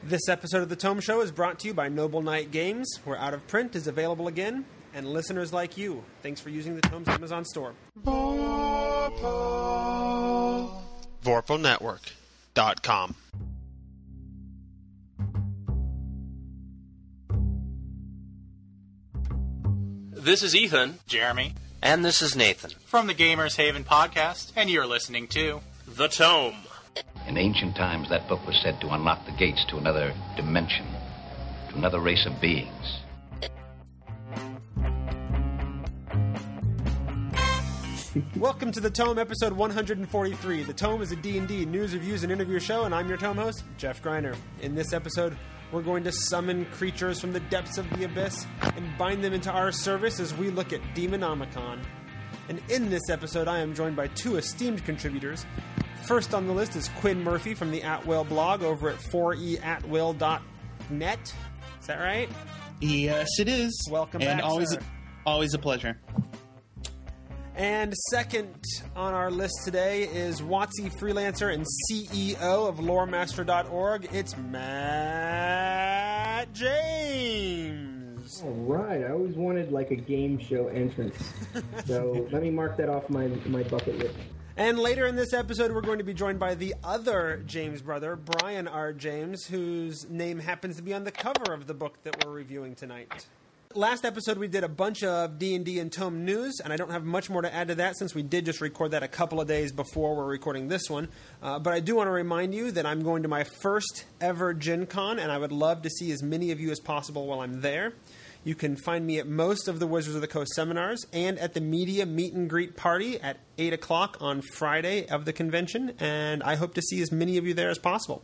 This episode of The Tome Show is brought to you by Noble Knight Games, where Out of Print is available again, and listeners like you. Thanks for using the Tome's Amazon store. VorpalNetwork.com. This is Ethan. Jeremy. And this is Nathan. From the Gamers Haven podcast, and you're listening to The Tome. In ancient times, that book was said to unlock the gates to another dimension, to another race of beings. Welcome to The Tome, episode 143. The Tome is a D&D news, reviews, and interview show, and I'm your Tome host, Jeff Greiner. In this episode, we're going to summon creatures from the depths of the abyss and bind them into our service as we look at Demonomicon. And in this episode, I am joined by two esteemed contributors. First on the list is Quinn Murphy from the Atwill blog over at 4eatwill.net. Is that right? Yes, it is. Welcome and back, always a pleasure. And second on our list today is WotC freelancer and CEO of loremaster.org. It's Matt James. All right. I always wanted like a game show entrance. So let me mark that off my bucket list. And later in this episode, we're going to be joined by the other James brother, Brian R. James, whose name happens to be on the cover of the book that we're reviewing tonight. Last episode, we did a bunch of D&D and Tome news, and I don't have much more to add to that since we did just record that a couple of days before we're recording this one. But I do want to remind you that I'm going to my first ever Gen Con, and I would love to see as many of you as possible while I'm there. You can find me at most of the Wizards of the Coast seminars and at the media meet and greet party at 8 o'clock on Friday of the convention, and I hope to see as many of you there as possible.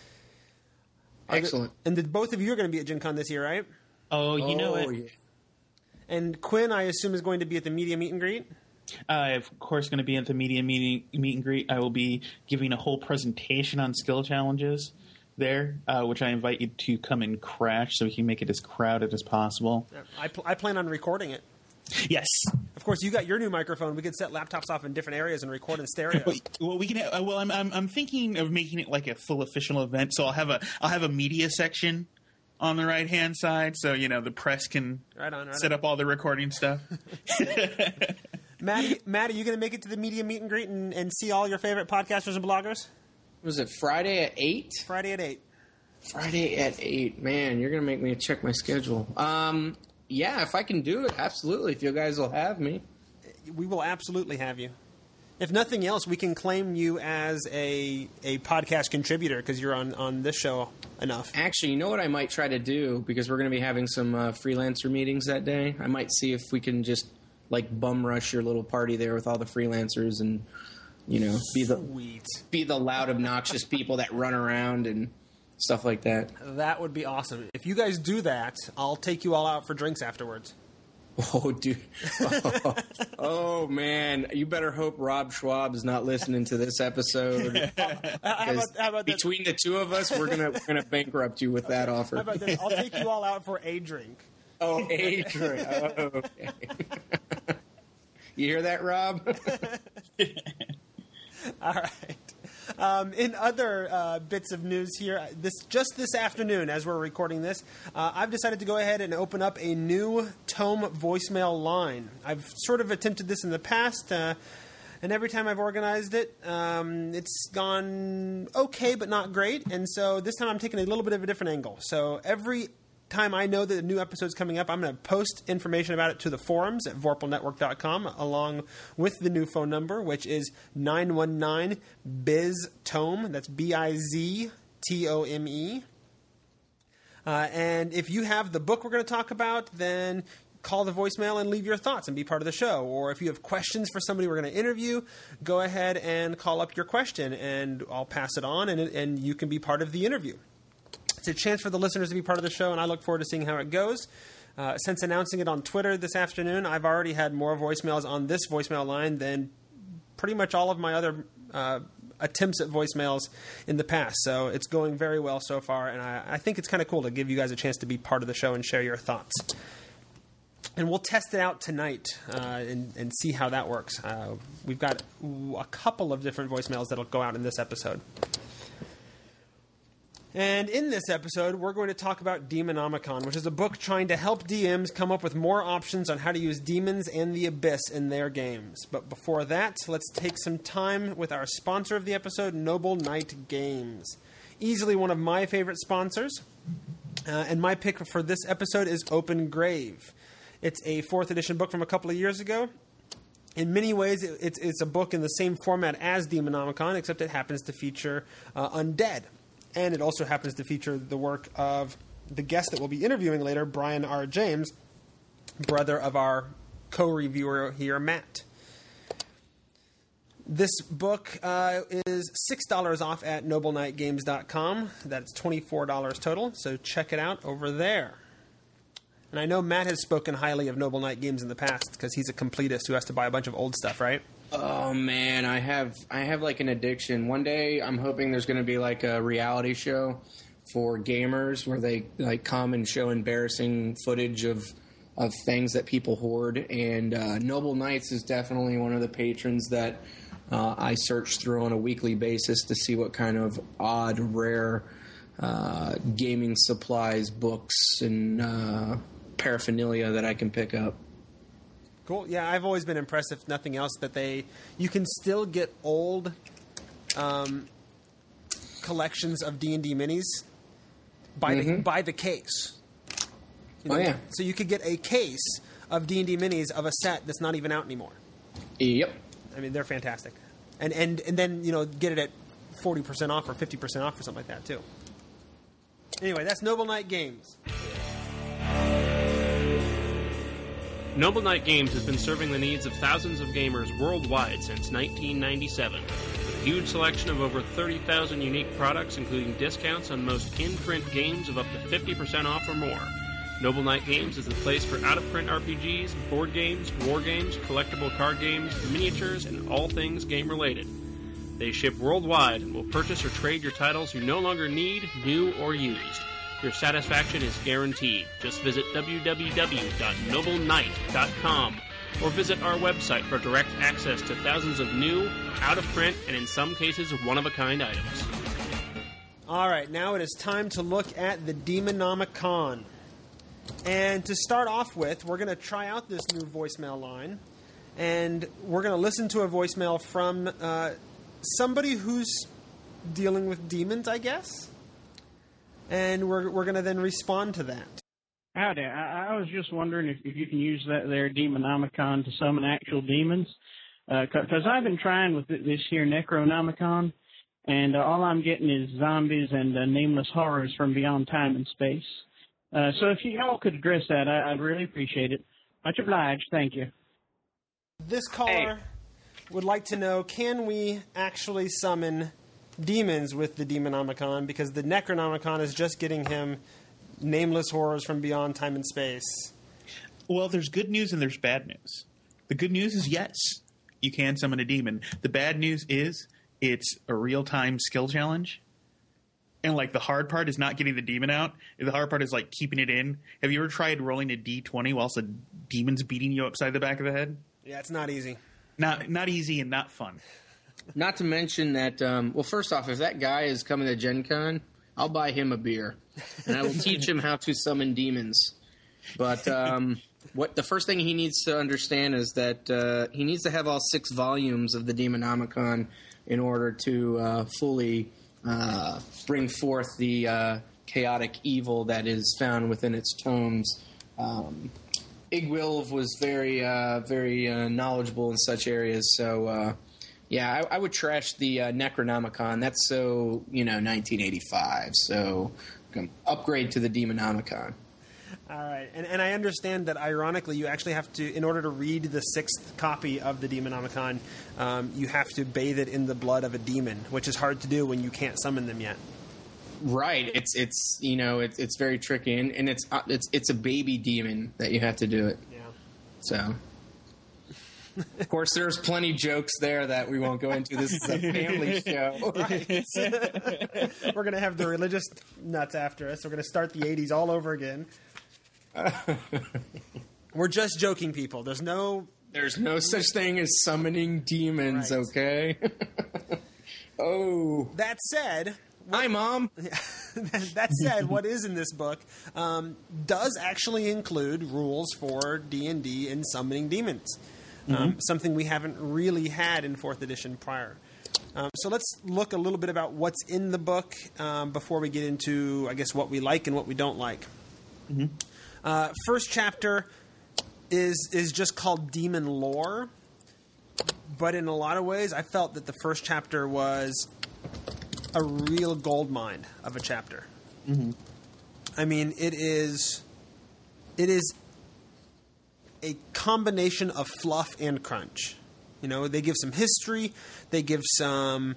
Excellent. And both of you are going to be at Gen Con this year, right? Oh, you know it. Yeah. And Quinn, I assume, is going to be at the media meet and greet? Of course, going to be at the media meet and greet. I will be giving a whole presentation on skill challenges there, which I invite you to come and crash so we can make it as crowded as possible. I plan on recording it. Yes. Of course, you got your new microphone. We could set laptops off in different areas and record in stereo. Well, we can. I'm thinking of making it like a full official event. So I'll have a media section on the right hand side, so the press can set up all the recording stuff. Matt, are you going to make it to the media meet and greet and see all your favorite podcasters and bloggers? Was it Friday at 8? Friday at 8. Friday at 8. Man, you're going to make me check my schedule. Yeah, if I can do it, absolutely. If you guys will have me. We will absolutely have you. If nothing else, we can claim you as a podcast contributor because you're on this show enough. Actually, you know what I might try to do? Because we're going to be having some freelancer meetings that day. I might see if we can just bum rush your little party there with all the freelancers and be the loud, obnoxious people that run around and stuff like that. That would be awesome. If you guys do that, I'll take you all out for drinks afterwards. Oh, dude. Oh, man. You better hope Rob Schwab is not listening to this episode. How about between the two of us, we're gonna bankrupt you with that offer. How about this? I'll take you all out for a drink. Oh, a drink. Oh, okay. You hear that, Rob? All right. In other bits of news here, this afternoon, as we're recording this, I've decided to go ahead and open up a new Tome voicemail line. I've sort of attempted this in the past, and every time I've organized it, it's gone okay, but not great. And so this time I'm taking a little bit of a different angle. So every time I know that a new episode's coming up, I'm going to post information about it to the forums at vorpalnetwork.com along with the new phone number, which is 919-BIZ-TOME. That's BIZTOME. And if you have the book we're going to talk about, then call the voicemail and leave your thoughts and be part of the show. Or if you have questions for somebody we're going to interview, go ahead and call up your question, and I'll pass it on, and you can be part of the interview. It's a chance for the listeners to be part of the show, and I look forward to seeing how it goes. Since announcing it on Twitter this afternoon, I've already had more voicemails on this voicemail line than pretty much all of my other attempts at voicemails in the past. So it's going very well so far, and I think it's kind of cool to give you guys a chance to be part of the show and share your thoughts. And we'll test it out tonight and see how that works. We've got a couple of different voicemails that'll go out in this episode. And in this episode, we're going to talk about Demonomicon, which is a book trying to help DMs come up with more options on how to use demons and the abyss in their games. But before that, let's take some time with our sponsor of the episode, Noble Knight Games. Easily one of my favorite sponsors. And my pick for this episode is Open Grave. It's a 4th edition book from a couple of years ago. In many ways, it's a book in the same format as Demonomicon, except it happens to feature undead. And it also happens to feature the work of the guest that we'll be interviewing later, Brian R. James, brother of our co-reviewer here, Matt. This book is $6 off at NobleKnightGames.com. That's $24 total, so check it out over there. And I know Matt has spoken highly of Noble Knight Games in the past because he's a completist who has to buy a bunch of old stuff, right? Oh man, I have like an addiction. One day I'm hoping there's going to be like a reality show for gamers where they like come and show embarrassing footage of things that people hoard. And Noble Knights is definitely one of the patrons that I search through on a weekly basis to see what kind of odd, rare gaming supplies, books, and paraphernalia that I can pick up. Cool. Yeah, I've always been impressed, if nothing else, that you can still get old collections of D&D minis by the case. You know, yeah. So you could get a case of D&D minis of a set that's not even out anymore. Yep. I mean, they're fantastic. And then, get it at 40% off or 50% off or something like that, too. Anyway, that's Noble Knight Games. Noble Knight Games has been serving the needs of thousands of gamers worldwide since 1997. With a huge selection of over 30,000 unique products, including discounts on most in-print games of up to 50% off or more. Noble Knight Games is the place for out-of-print RPGs, board games, war games, collectible card games, miniatures, and all things game-related. They ship worldwide and will purchase or trade your titles you no longer need, new, or used. Your satisfaction is guaranteed. Just visit www.nobleknight.com or visit our website for direct access to thousands of new, out-of-print, and in some cases, one-of-a-kind items. All right, now it is time to look at the Demonomicon. And to start off with, we're going to try out this new voicemail line. And we're going to listen to a voicemail from somebody who's dealing with demons, I guess. And we're going to then respond to that. Howdy. I was just wondering if you can use that there Demonomicon to summon actual demons. Because I've been trying with this here Necronomicon, and all I'm getting is zombies and nameless horrors from beyond time and space. So if you all could address that, I'd really appreciate it. Much obliged. Thank you. This caller would like to know, can we actually summon demons with the Demonomicon, because the Necronomicon is just getting him nameless horrors from beyond time and space? Well, there's good news and there's bad news. The good news is yes, you can summon a demon. The bad news is it's a real-time skill challenge. And, the hard part is not getting the demon out. The hard part is, keeping it in. Have you ever tried rolling a D20 whilst a demon's beating you upside the back of the head? Yeah, it's not easy. Not easy and not fun. Not to mention that, first off, if that guy is coming to Gen Con, I'll buy him a beer. And I will teach him how to summon demons. But what the first thing he needs to understand is that he needs to have all 6 volumes of the Demonomicon in order to fully bring forth the chaotic evil that is found within its tomes. Igwilv was very knowledgeable in such areas, so... I would trash the Necronomicon. That's so, 1985. So upgrade to the Demonomicon. All right. And I understand that, ironically, you actually have to, in order to read the 6th copy of the Demonomicon, you have to bathe it in the blood of a demon, which is hard to do when you can't summon them yet. Right. It's very tricky. And it's a baby demon that you have to do it. Yeah. So... Of course, there's plenty jokes there that we won't go into. This is a family show. Right. We're going to have the religious nuts after us. We're going to start the 80s all over again. We're just joking, people. There's no such thing as summoning demons, right. Okay? Oh. That said... Hi, Mom. that said, what is in this book does actually include rules for D&D and summoning demons. Something we haven't really had in 4th edition prior. So let's look a little bit about what's in the book before we get into, I guess, what we like and what we don't like. First chapter is just called Demon Lore, but in a lot of ways, I felt that the first chapter was a real goldmine of a chapter. I mean, it is a combination of fluff and crunch. You know, they give some history, they give some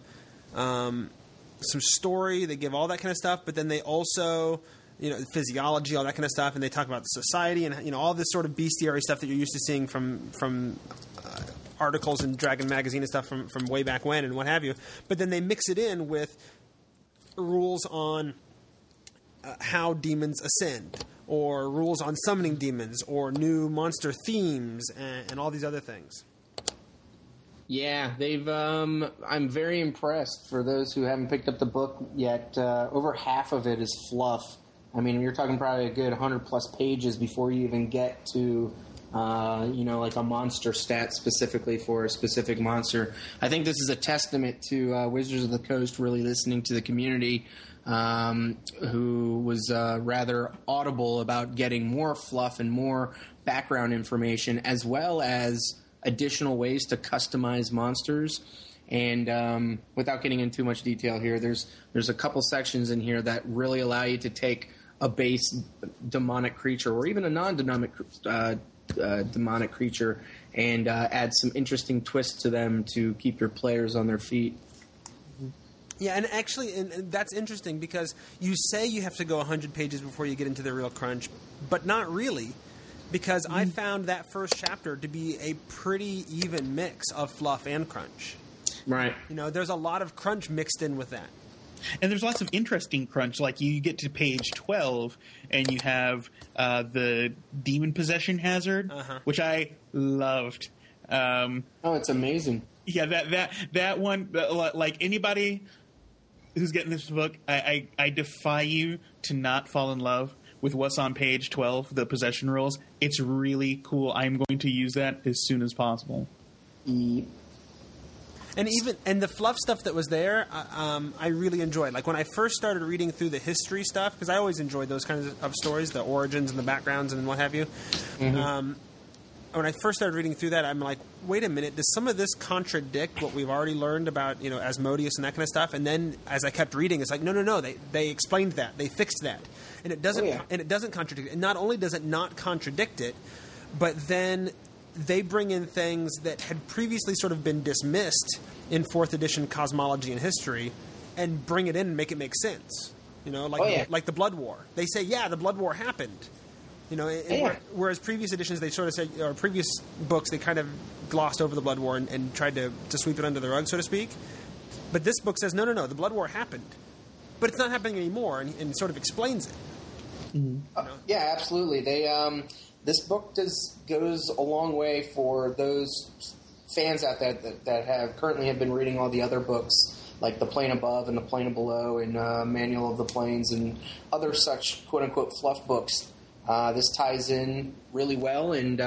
story, they give all that kind of stuff, but then they also, you know, physiology, all that kind of stuff, and they talk about the society and, you know, all this sort of bestiary stuff that you're used to seeing from articles in Dragon Magazine and stuff from way back when and what have you. But then they mix it in with rules on how demons ascend, or rules on summoning demons, or new monster themes, and all these other things. Yeah, they've. I'm very impressed. For those who haven't picked up the book yet, over half of it is fluff. I mean, you're talking probably a good 100+ pages before you even get to, like a monster stat specifically for a specific monster. I think this is a testament to Wizards of the Coast really listening to the community, who was rather audible about getting more fluff and more background information, as well as additional ways to customize monsters. And without getting into too much detail here, there's a couple sections in here that really allow you to take a base demonic creature or even a non-demonic demonic creature and add some interesting twists to them to keep your players on their feet. Yeah, and actually, and that's interesting because you say you have to go 100 pages before you get into the real crunch, but not really, because I found that first chapter to be a pretty even mix of fluff and crunch. Right. You know, there's a lot of crunch mixed in with that. And there's lots of interesting crunch. Like you get to page 12 and you have the demon possession hazard, which I loved. It's amazing. Yeah, that one, like anybody who's getting this book, I defy you to not fall in love with what's on page 12, the possession rules. It's really cool. I'm going to use that as soon as possible. And the fluff stuff that was there, I really enjoyed. Like when I first started reading through the history stuff, because I always enjoyed those kinds of stories, the origins and the backgrounds and what have you. When I first started reading through that, I'm like, wait a minute, does some of this contradict what we've already learned about, you know, Asmodeus and that kind of stuff? And then as I kept reading, it's like, no, they explained that, they fixed that, and it doesn't, and it doesn't contradict it. And not only does it not contradict it, but then they bring in things that had previously sort of been dismissed in 4th edition cosmology and history, and bring it in and make it make sense. You know, like the Blood War. They say, yeah, the Blood War happened. You know, whereas previous editions, they sort of said, or previous books, they kind of glossed over the Blood War and tried to sweep it under the rug, so to speak. But this book says, no, the Blood War happened. But it's not happening anymore, and sort of explains it. You know? Yeah, absolutely. They this book goes a long way for those fans out there that have currently been reading all the other books, like The Plane Above and The Plane Below and Manual of the Planes and other such quote-unquote fluff books. This ties in really well, and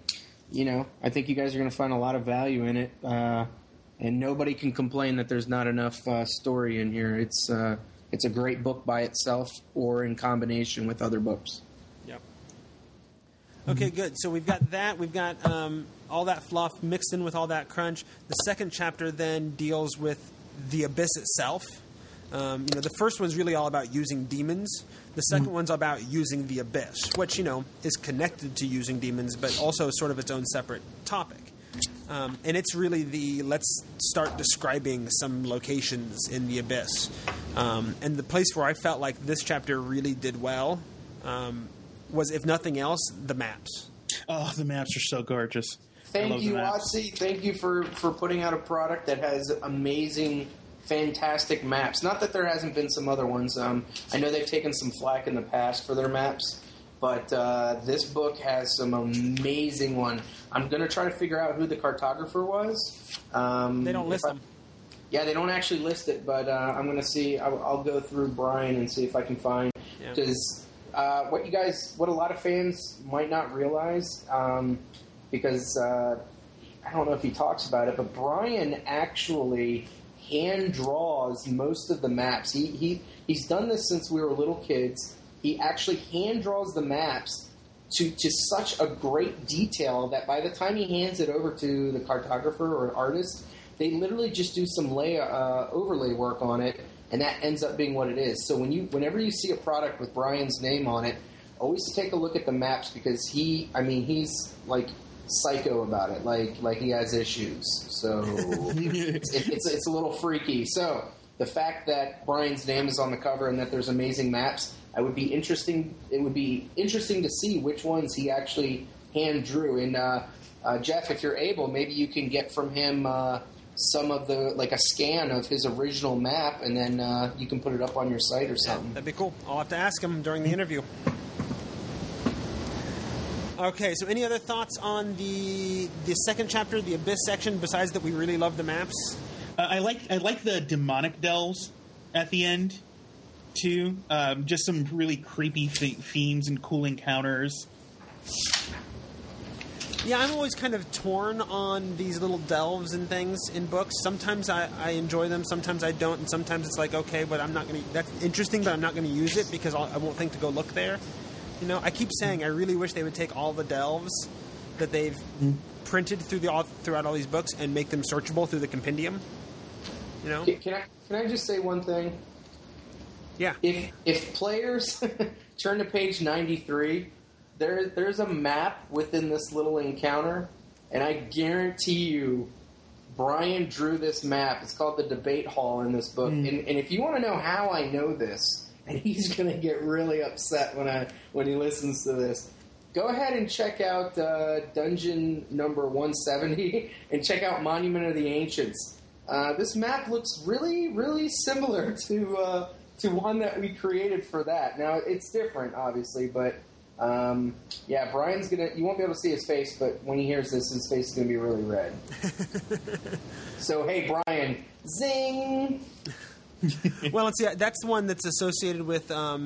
I think you guys are going to find a lot of value in it. And nobody can complain that there's not enough story in here. It's a great book by itself or in combination with other books. Yep. Okay, good. So we've got that. We've got all that fluff mixed in with all that crunch. The second chapter then deals with the Abyss itself. The first one's really all about using demons. The second one's about using the Abyss, which, is connected to using demons, but also sort of its own separate topic. And it's really let's start describing some locations in the Abyss. And the place where I felt like this chapter really did well was, if nothing else, the maps. Oh, the maps are so gorgeous. Thank you, WotC. Thank you for putting out a product that has amazing, fantastic maps. Not that there hasn't been some other ones. I know they've taken some flack in the past for their maps, but this book has some amazing one. I'm going to try to figure out who the cartographer was. They don't list them. Yeah, they don't actually list it, but I'm going to see. I'll go through Brian and see if I can find, because what a lot of fans might not realize, because I don't know if he talks about it, but Brian actually hand draws most of the maps. He's done this since we were little kids. He actually hand draws the maps to such a great detail that by the time he hands it over to the cartographer or artist, they literally just do some overlay work on it, and that ends up being what it is. So whenever you see a product with Brian's name on it, always take a look at the maps, because he's like psycho about it, like he has issues. So it's a little freaky. So the fact that Brian's name is on the cover and that there's amazing maps, it would be interesting to see which ones he actually hand drew. And Jeff, if you're able, maybe you can get from him some of a scan of his original map, and then you can put it up on your site or something. Yeah, that'd be cool. I'll have to ask him during the interview. Okay, so any other thoughts on the second chapter, the Abyss section, besides that we really love the maps? I like the demonic delves at the end, too. Just some really creepy themes and cool encounters. Yeah, I'm always kind of torn on these little delves and things in books. Sometimes I enjoy them, sometimes I don't, and sometimes it's like, okay, but I'm not going to... That's interesting, but I'm not going to use it because I won't think to go look there. You know, I keep saying I really wish they would take all the delves that they've printed throughout all these books and make them searchable through the compendium. You know? Can I just say one thing? Yeah. If players turn to page 93, there's a map within this little encounter, and I guarantee you Brian drew this map. It's called the Debate Hall in this book. And if you want to know how I know this, and he's going to get really upset when he listens to this, go ahead and check out dungeon number 170 and check out Monument of the Ancients. This map looks really, really similar to one that we created for that. Now, it's different, obviously, but yeah, Brian's going to... You won't be able to see his face, but when he hears this, his face is going to be really red. So, hey, Brian, zing! Well, let's see. That's one that's associated with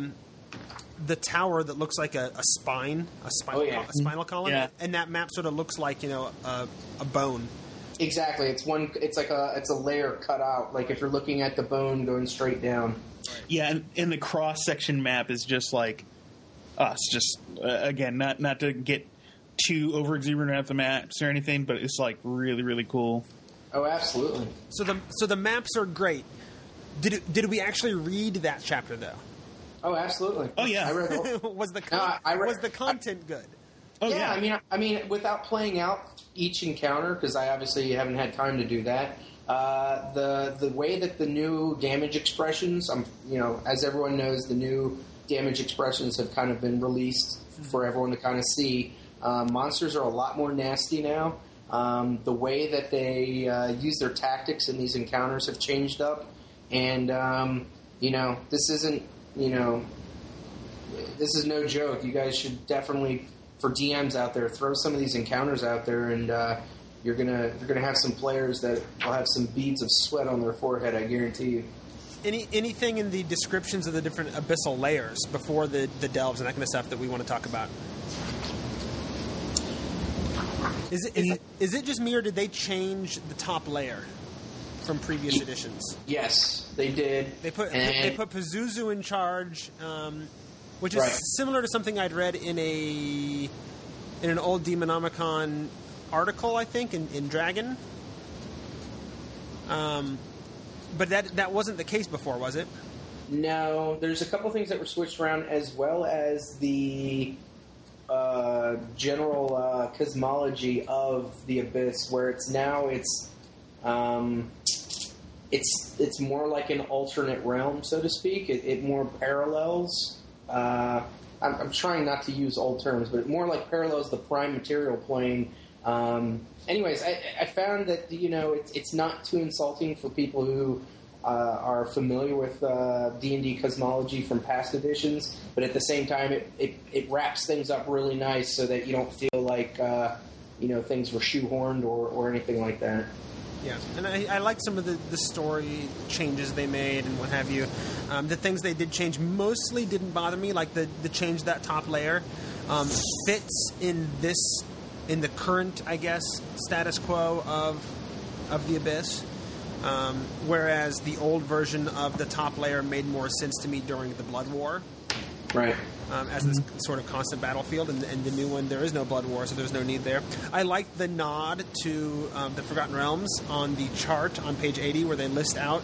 the tower that looks like a spinal column, and that map sort of looks like a bone. Exactly. It's a layer cut out. Like if you're looking at the bone going straight down. Yeah, and the cross section map is just like us. Just again, not to get too over exuberant at the maps or anything, but it's like really, really cool. Oh, absolutely. So the maps are great. Did we actually read that chapter though? Oh, absolutely. Oh yeah. I read was the content good? Oh yeah. Yeah. I mean, without playing out each encounter, because I obviously haven't had time to do that. The way that the new damage expressions, as everyone knows, the new damage expressions have kind of been released for everyone to kind of see. Monsters are a lot more nasty now. The way that they use their tactics in these encounters have changed up. And, this isn't, this is no joke. You guys should definitely, for DMs out there, throw some of these encounters out there, and you're gonna have some players that will have some beads of sweat on their forehead, I guarantee you. Anything in the descriptions of the different abyssal layers before the delves and that kind of stuff that we want to talk about? Is it just me, or did they change the top layer from previous editions? Yes, they did. They put Pazuzu in charge, which is similar to something I'd read in an old Demonomicon article, I think, in Dragon. But that wasn't the case before, was it? No, there's a couple things that were switched around, as well as the general cosmology of the Abyss, where it's more like an alternate realm, so to speak. It more parallels. I'm trying not to use old terms, but it more like parallels the prime material plane. Anyways, I found that it's not too insulting for people who are familiar with D&D cosmology from past editions, but at the same time, it wraps things up really nice so that you don't feel like things were shoehorned or anything like that. Yeah, and I like some of the story changes they made and what have you. The things they did change mostly didn't bother me, like the change that top layer fits in the current, I guess, status quo of the Abyss. Whereas the old version of the top layer made more sense to me during the Blood War. Right. As this sort of constant battlefield, and the new one, there is no Blood War, so there's no need there. I like the nod to the Forgotten Realms on the chart on page 80, where they list out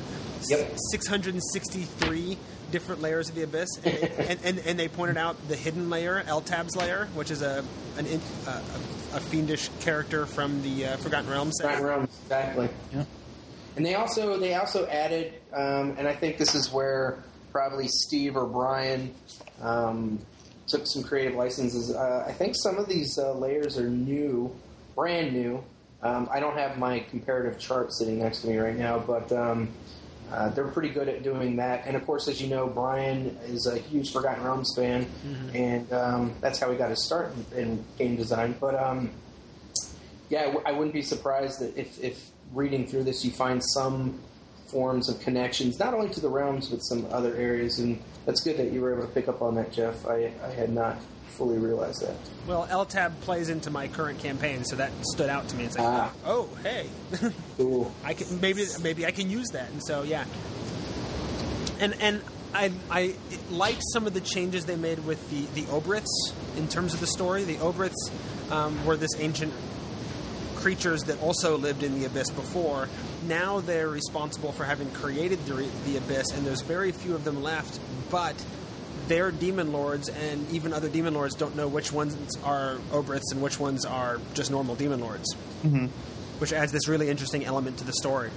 663 different layers of the Abyss, and they pointed out the hidden layer, Eltab's layer, which is a fiendish character from the Forgotten Realms. Forgotten Realms, exactly. Yeah. And they also added, and I think this is where probably Steve or Brian took some creative licenses. I think some of these layers are new, brand new. I don't have my comparative chart sitting next to me right now, but they're pretty good at doing that. And of course, as you know, Brian is a huge Forgotten Realms fan, and that's how he got his start in game design. But yeah, I wouldn't be surprised that if reading through this, you find some forms of connections, not only to the realms, but some other areas. And that's good that you were able to pick up on that, Jeff. I had not fully realized that. Well, Eltab plays into my current campaign, so that stood out to me. It's like, oh, hey. Cool. I can maybe I can use that. And so, yeah. And I liked some of the changes they made with the Obriths in terms of the story. The Obriths were this ancient creatures that also lived in the Abyss before. Now they're responsible for having created the Abyss, and there's very few of them left, but they're demon lords, and even other demon lords don't know which ones are Obriths and which ones are just normal demon lords, which adds this really interesting element to the story.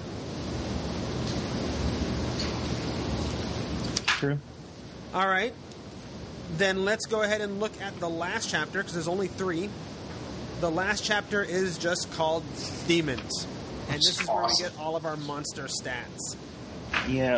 True. All right. Then let's go ahead and look at the last chapter, because there's only 3. The last chapter is just called Demons. And this is where we get all of our monster stats. Yeah.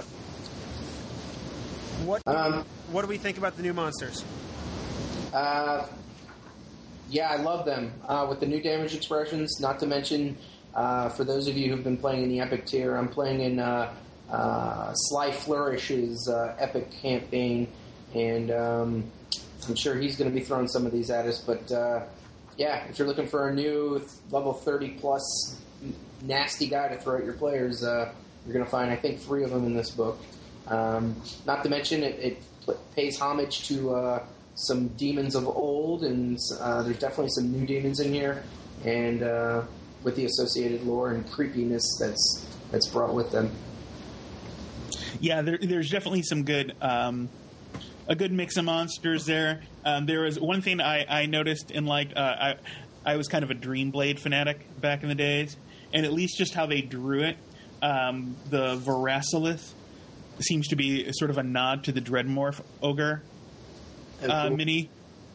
What do we think about the new monsters? Yeah, I love them. With the new damage expressions, not to mention, for those of you who've been playing in the Epic tier, I'm playing in Sly Flourish's Epic campaign, and I'm sure he's going to be throwing some of these at us, but yeah, if you're looking for a new level 30-plus nasty guy to throw at your players, you're going to find, I think, 3 of them in this book. Not to mention, it pays homage to some demons of old, and there's definitely some new demons in here, and with the associated lore and creepiness that's brought with them. Yeah, there's definitely some good... a good mix of monsters there. There was one thing I noticed in I was kind of a Dreamblade fanatic back in the days, and at least just how they drew it, the Verasilith seems to be sort of a nod to the Dreadmorph Ogre mini.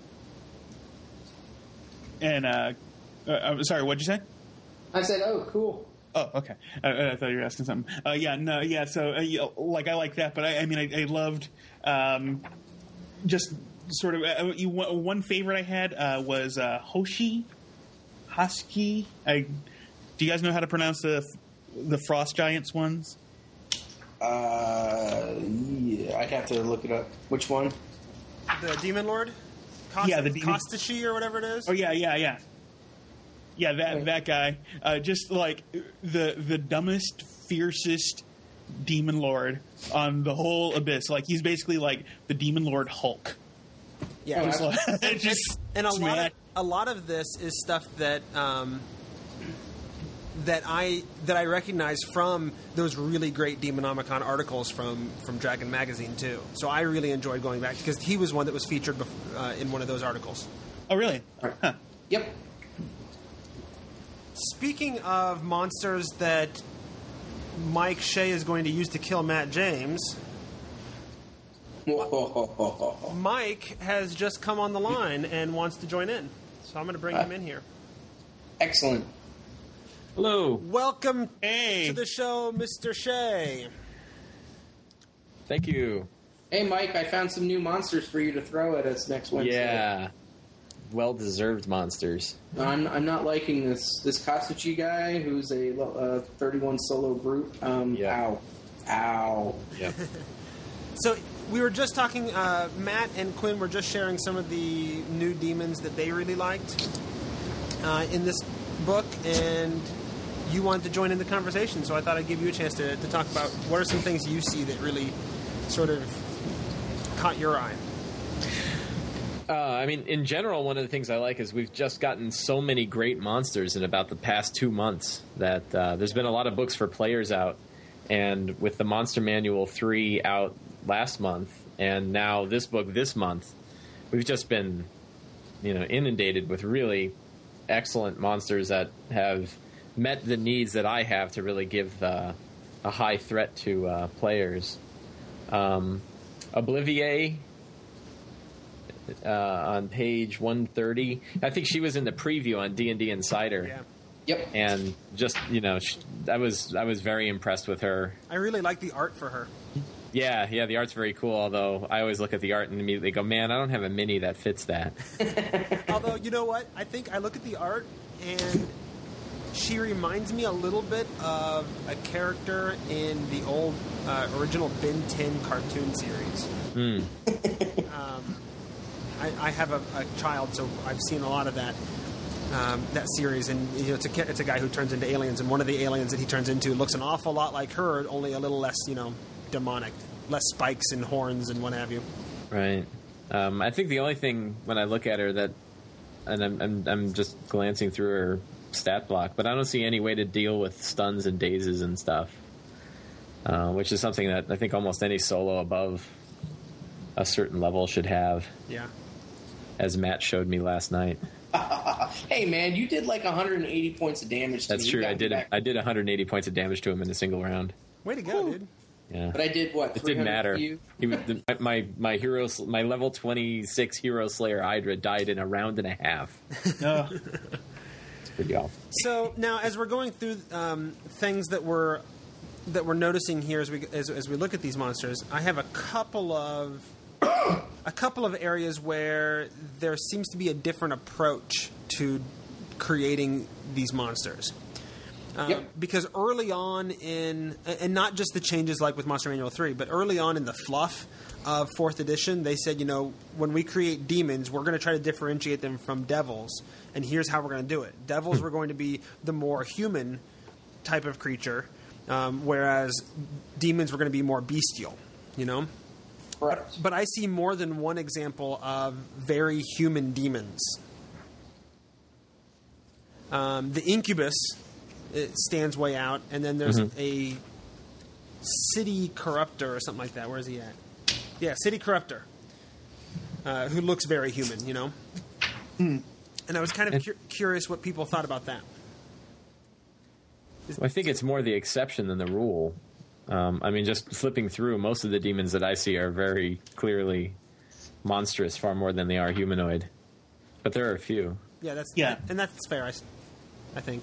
And I'm sorry, what'd you say? I said, oh, cool. Oh, okay. I thought you were asking something. Yeah. So, I like that, but I loved just sort of one favorite I had was Hoshi, Husky. Do you guys know how to pronounce the Frost Giants ones? Yeah, I'd have to look it up. Which one? The Demon Lord? Yeah, the Demon... Kostashi or whatever it is? Oh, yeah. Yeah, that guy. Just like the dumbest, fiercest Demon Lord on the whole Abyss. Like, he's basically like the Demon Lord Hulk. Yeah. And a lot of this is stuff that that I recognize from those really great Demonomicon articles from Dragon Magazine too. So I really enjoyed going back because he was one that was featured in one of those articles. Oh, really? Huh. Yep. Speaking of monsters that Mike Shea is going to use to kill Matt James, Mike has just come on the line and wants to join in. So I'm going to bring him in here. Excellent. Hello. Welcome to the show, Mr. Shea. Thank you. Hey, Mike, I found some new monsters for you to throw at us next Wednesday. Yeah. well-deserved monsters. I'm not liking this Kasuchi guy who's a 31 solo brute. Ow. Yep. So we were just talking, Matt and Quinn were just sharing some of the new demons that they really liked in this book, and you wanted to join in the conversation, so I thought I'd give you a chance to talk about what are some things you see that really sort of caught your eye. I mean, in general, one of the things I like is we've just gotten so many great monsters in about the past 2 months that there's been a lot of books for players out, and with the Monster Manual 3 out last month, and now this book this month, we've just been, inundated with really excellent monsters that have met the needs that I have to really give a high threat to players. Oblivier on page 130. I think she was in the preview on D&D Insider. Yeah. Yep. And just, I was very impressed with her. I really like the art for her. Yeah, the art's very cool, although I always look at the art and immediately go, man, I don't have a mini that fits that. Although, you know what? I think I look at the art and she reminds me a little bit of a character in the old original Ben 10 cartoon series. I have a child, so I've seen a lot of that series, and it's a guy who turns into aliens, and one of the aliens that he turns into looks an awful lot like her, only a little less, demonic, less spikes and horns and what have you. Right. I think the only thing when I look at her that, and I'm just glancing through her stat block, but I don't see any way to deal with stuns and dazes and stuff, which is something that I think almost any solo above a certain level should have. Yeah. As Matt showed me last night. Hey man, you did like 180 points of damage to That's me. true. I did 180 points of damage to him in a single round. Way to go, dude. Yeah. But I did what? It didn't matter. You? He was, my level 26 Hero Slayer Hydra died in a round and a half. It's pretty awful. So now, as we're going through things that we're noticing here as we look at these monsters, I have a couple of areas where there seems to be a different approach to creating these monsters. Because early on and not just the changes like with Monster Manual 3, but early on in the fluff of 4th edition, they said, when we create demons, we're going to try to differentiate them from devils, and here's how we're going to do it. Devils were going to be the more human type of creature, whereas demons were going to be more bestial, Right. But I see more than one example of very human demons. The Incubus, it stands way out, and then there's a City Corruptor or something like that. Where is he at? Yeah, City Corruptor, who looks very human, And I was kind of curious what people thought about that. I think it's more the exception than the rule. Just flipping through, most of the demons that I see are very clearly monstrous, far more than they are humanoid. But there are a few. Yeah, and that's fair, I think.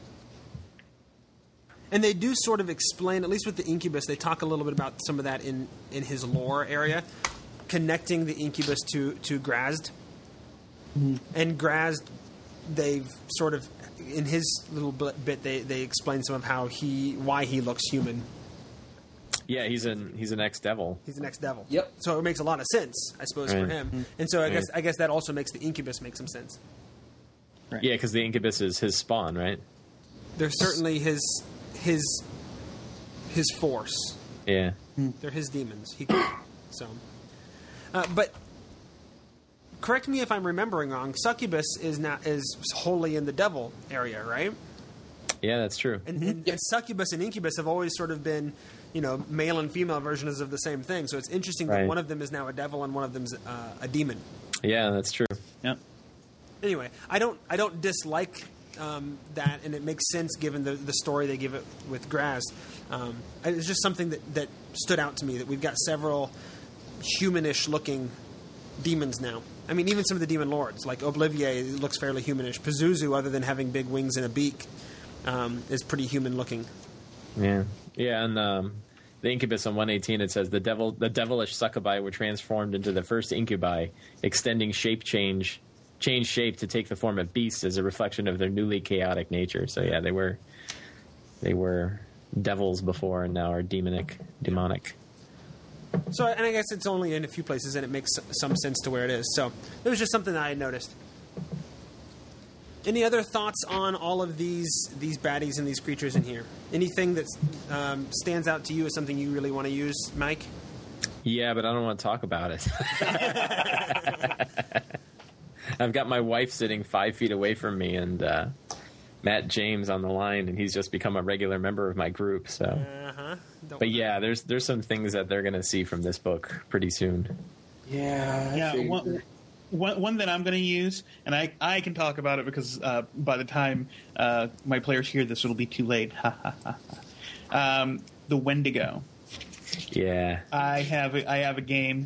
And they do sort of explain, at least with the Incubus, they talk a little bit about some of that in his lore area, connecting the Incubus to Grazd. Mm-hmm. And Grazd, they've sort of, in his little bit, they explain some of why he looks human. Yeah, he's an ex-devil. He's an ex-devil. Yep. So it makes a lot of sense, I suppose, for him. Mm-hmm. And so I guess that also makes the Incubus make some sense. Right. Yeah, because the Incubus is his spawn, right? They're certainly his force. Yeah. They're his demons. But correct me if I'm remembering wrong. Succubus is wholly in the devil area, right? Yeah, that's true. And Succubus and Incubus have always sort of been, male and female versions of the same thing. So it's interesting that one of them is now a devil and one of them's a demon. Yeah, that's true. Yep. Anyway, I don't dislike that, and it makes sense given the story they give it with Grazd. It's just something that stood out to me, that we've got several humanish looking demons now. I mean, even some of the demon lords, like Oblivier, looks fairly humanish. Pazuzu, other than having big wings and a beak, is pretty human looking. Yeah, and the Incubus on 118, it says the devilish succubi were transformed into the first incubi, extending shape change change shape to take the form of beasts as a reflection of their newly chaotic nature. So yeah, they were devils before and now are demonic. So, and I guess it's only in a few places, and it makes some sense to where it is. So it was just something that I had noticed. Any other thoughts on all of these baddies and these creatures in here? Anything that stands out to you as something you really want to use, Mike? Yeah, but I don't want to talk about it. I've got my wife sitting 5 feet away from me, and Matt James on the line, and he's just become a regular member of my group. So, but yeah, there's some things that they're going to see from this book pretty soon. Yeah. One that I'm going to use, and I can talk about it because by the time my players hear this, it'll be too late. The Wendigo. Yeah. I have a game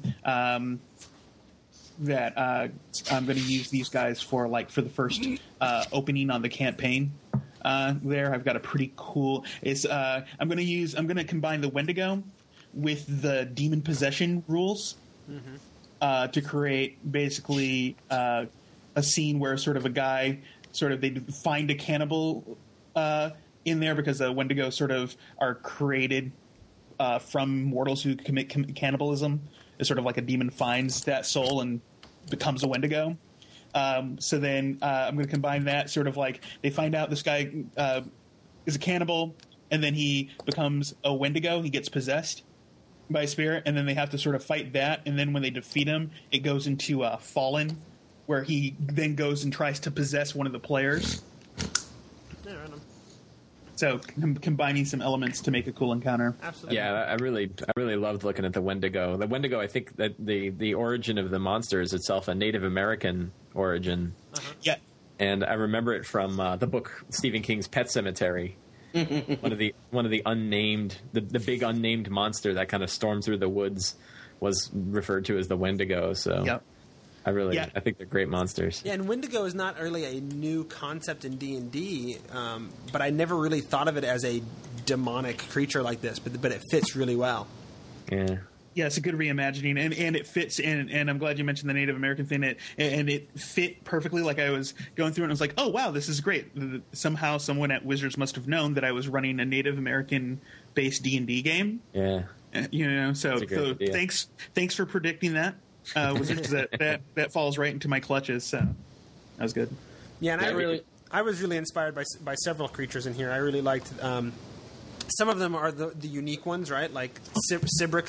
that I'm going to use these guys for the first opening on the campaign. There, I've got a pretty cool. I'm going to combine the Wendigo with the demon possession rules. Mm-hmm. To create basically a scene where sort of a guy they find a cannibal in there because the Wendigo sort of are created from mortals who commit cannibalism. It's sort of like a demon finds that soul and becomes a Wendigo. So then I'm going to combine that sort of like they find out this guy is a cannibal and then he becomes a Wendigo. He gets possessed by a spirit, and then they have to sort of fight that, and then when they defeat him, it goes into Fallen, where he then goes and tries to possess one of the players. Yeah, random. So combining some elements to make a cool encounter. Absolutely. Yeah, I really loved looking at the Wendigo. The Wendigo, I think that the origin of the monster is itself a Native American origin. Uh-huh. Yeah. And I remember it from the book Stephen King's Pet Sematary. one of the unnamed, the big unnamed monster that kind of stormed through the woods was referred to as the Wendigo. So yep. I think they're great monsters. Yeah, and Wendigo is not really a new concept in D&D, but I never really thought of it as a demonic creature like this. But it fits really well. Yeah. Yeah, it's a good reimagining, and it fits in. And I'm glad you mentioned the Native American thing. And it fit perfectly. Like I was going through it, and I was like, "Oh wow, this is great." Somehow, someone at Wizards must have known that I was running a Native American-based D&D game. Yeah, So thanks for predicting that, Wizards. that falls right into my clutches. So that was good. Yeah, and I was really inspired by several creatures in here. I really liked. Some of them are the unique ones, right? Like Cibrix.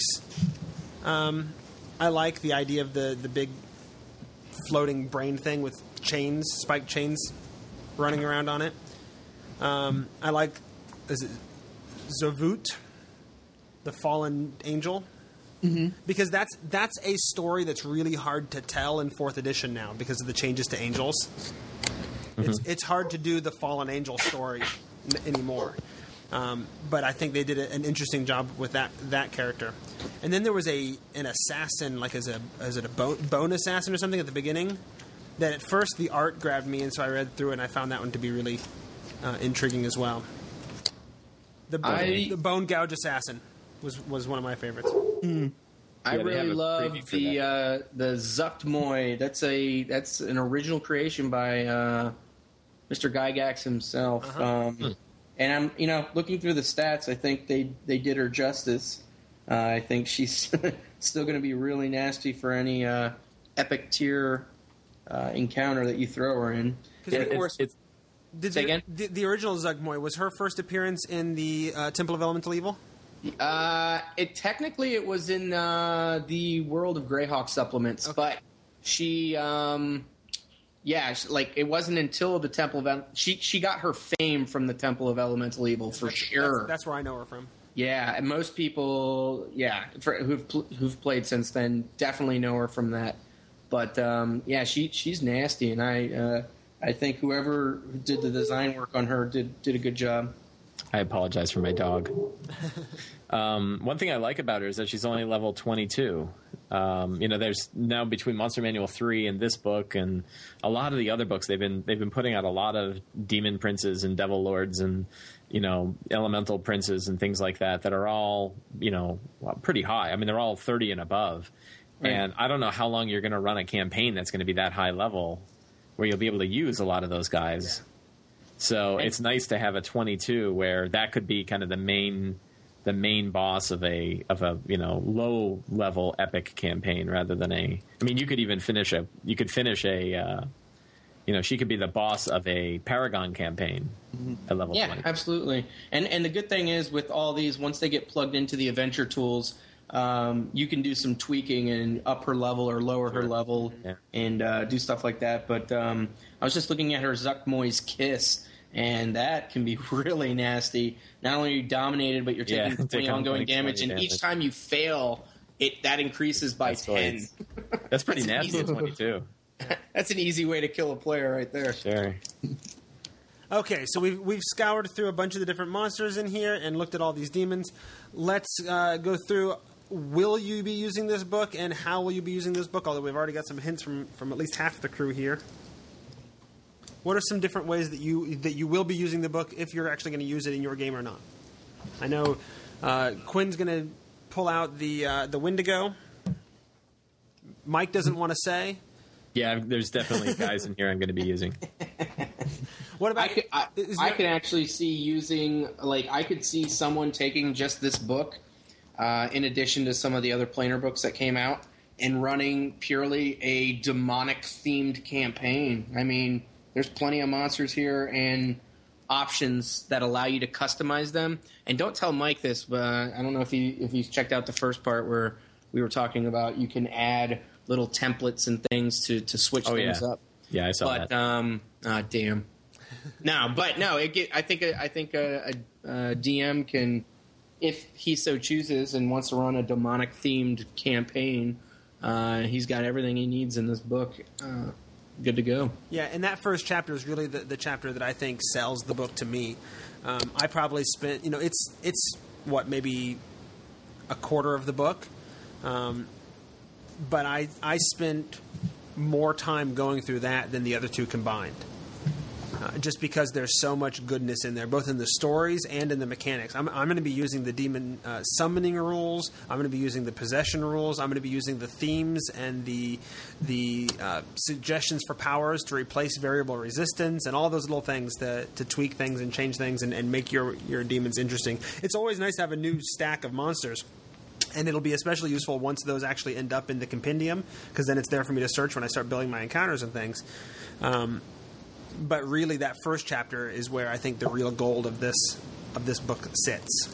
I like the idea of the big floating brain thing with spiked chains running around on it. I like Zavut, the fallen angel, because that's a story that's really hard to tell in 4th edition now because of the changes to angels. Mm-hmm. It's hard to do the fallen angel story anymore. But I think they did an interesting job with that character. And then there was an assassin, like is it a bone assassin or something at the beginning? That at first the art grabbed me, and so I read through it, and I found that one to be really intriguing as well. The bone gouge assassin was one of my favorites. Mm. I really love the Zuktmoy. That's an original creation by Mr. Gygax himself. Uh-huh. And I'm, looking through the stats, I think they did her justice. I think she's still going to be really nasty for any epic tier encounter that you throw her in. And of course, the original Zuktmoy was her first appearance in the Temple of Elemental Evil. Technically it was in the World of Greyhawk supplements, okay. But she. It wasn't until the Temple of she got her fame from the Temple of Elemental Evil for sure. That's where I know her from. Yeah, and most people, who've played since then, definitely know her from that. But she's nasty, and I think whoever did the design work on her did a good job. I apologize for my dog. One thing I like about her is that she's only level 22. There's now between Monster Manual 3 and this book and a lot of the other books, they've been putting out a lot of demon princes and devil lords and elemental princes and things like that are all pretty high. I mean, they're all 30 and above. Right. And I don't know how long you're going to run a campaign that's going to be that high level. where you'll be able to use a lot of those guys. So it's nice to have a 22 where that could be kind of the main boss of a low level epic campaign rather than a. I mean, you could even finish a. She could be the boss of a Paragon campaign at level 20. Yeah, absolutely. And the good thing is with all these, once they get plugged into the adventure tools, you can do some tweaking and up her level or lower her level and do stuff like that. But I was just looking at her Zuckmoy's Kiss, and that can be really nasty. Not only are you dominated, but you're taking 20 ongoing damage, and each time you fail, that increases by 10. That's pretty nasty at 22. That's an easy way to kill a player right there. Sure. Okay, so we've scoured through a bunch of the different monsters in here and looked at all these demons. Let's go through. Will you be using this book, and how will you be using this book? Although we've already got some hints from at least half the crew here. What are some different ways that you will be using the book, if you're actually going to use it in your game or not? I know Quinn's going to pull out the Wendigo. Mike doesn't want to say. Yeah, there's definitely guys in here I'm going to be using. What about? I could actually see using, I could see someone taking just this book, in addition to some of the other planar books that came out, and running purely a demonic themed campaign. I mean, there's plenty of monsters here and options that allow you to customize them. And don't tell Mike this, but I don't know if he's checked out the first part where we were talking about you can add little templates and things to switch things up. Yeah, I saw that. Damn. I think a DM can, if he so chooses and wants to run a demonic themed campaign, he's got everything he needs in this book. Good to go. Yeah, and that first chapter is really the chapter that I think sells the book to me. I probably spent, it's what, maybe a quarter of the book. But I spent more time going through that than the other two combined. Just because there's so much goodness in there, both in the stories and in the mechanics. I'm going to be using the demon summoning rules. I'm going to be using the possession rules. I'm going to be using the themes and the suggestions for powers to replace variable resistance and all those little things to tweak things and change things and make your demons interesting. It's always nice to have a new stack of monsters. And it'll be especially useful once those actually end up in the compendium, because then it's there for me to search when I start building my encounters and things. But really, that first chapter is where I think the real gold of this book sits.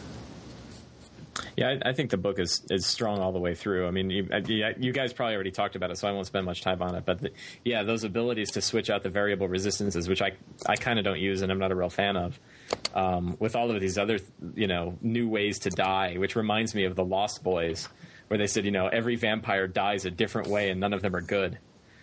Yeah, I think the book is strong all the way through. I mean, you guys probably already talked about it, so I won't spend much time on it. But those abilities to switch out the variable resistances, which I kind of don't use and I'm not a real fan of, with all of these other new ways to die, which reminds me of the Lost Boys, where they said every vampire dies a different way and none of them are good.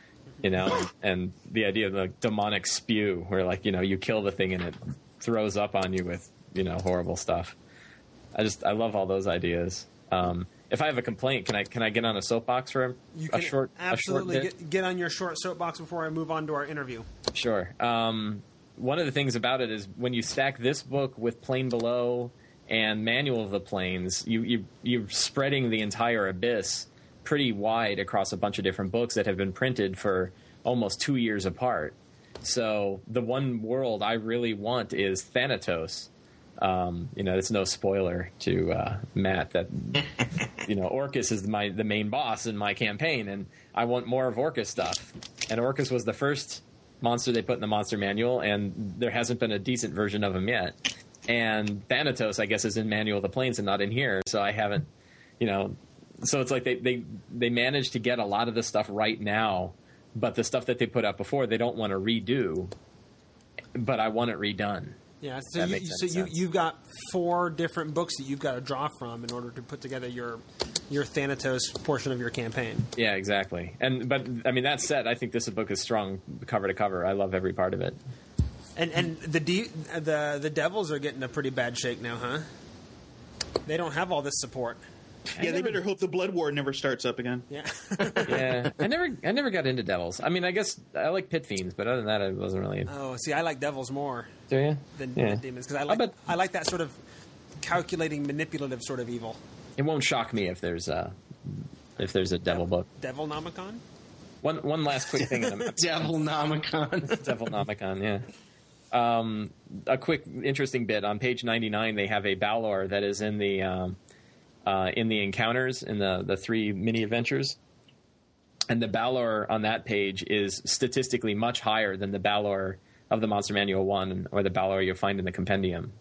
And the idea of the demonic spew, where you kill the thing and it throws up on you with horrible stuff. I love all those ideas. If I have a complaint, can I get on a soapbox for a short bit? Get on your short soapbox before I move on to our interview. Sure. One of the things about it is when you stack this book with Plane Below and Manual of the Planes, you're spreading the entire abyss pretty wide across a bunch of different books that have been printed for almost 2 years apart. So the one world I really want is Thanatos. It's no spoiler to Matt that Orcus is the main boss in my campaign, and I want more of Orcus stuff. And Orcus was the first monster they put in the monster manual, and there hasn't been a decent version of him yet. And Thanatos, I guess, is in Manual of the Planes and not in here, so I haven't, So it's like they managed to get a lot of the stuff right now, but the stuff that they put out before they don't want to redo, but I want it redone. Yeah, so you've got 4 different books that you've got to draw from in order to put together your Thanatos portion of your campaign. Yeah, exactly. But I mean, that said, I think this book is strong cover to cover. I love every part of it. And the Devils are getting a pretty bad shake now, huh? They don't have all this support. Yeah, they better hope the Blood War never starts up again. Yeah. Yeah, I never got into Devils. I mean, I guess I like Pit Fiends, but other than that, I wasn't really. Oh, see, I like Devils more. Do you? Than Demons, because I like that sort of calculating, manipulative sort of evil. It won't shock me if there's a Devil book. Devilnomicon? One last quick thing. Devilnomicon. Devilnomicon, yeah. A quick, interesting bit. On page 99, they have a Balor that is in the encounters, in the 3 mini-adventures. And the Balor on that page is statistically much higher than the Balor of the Monster Manual 1 or the Balor you'll find in the Compendium.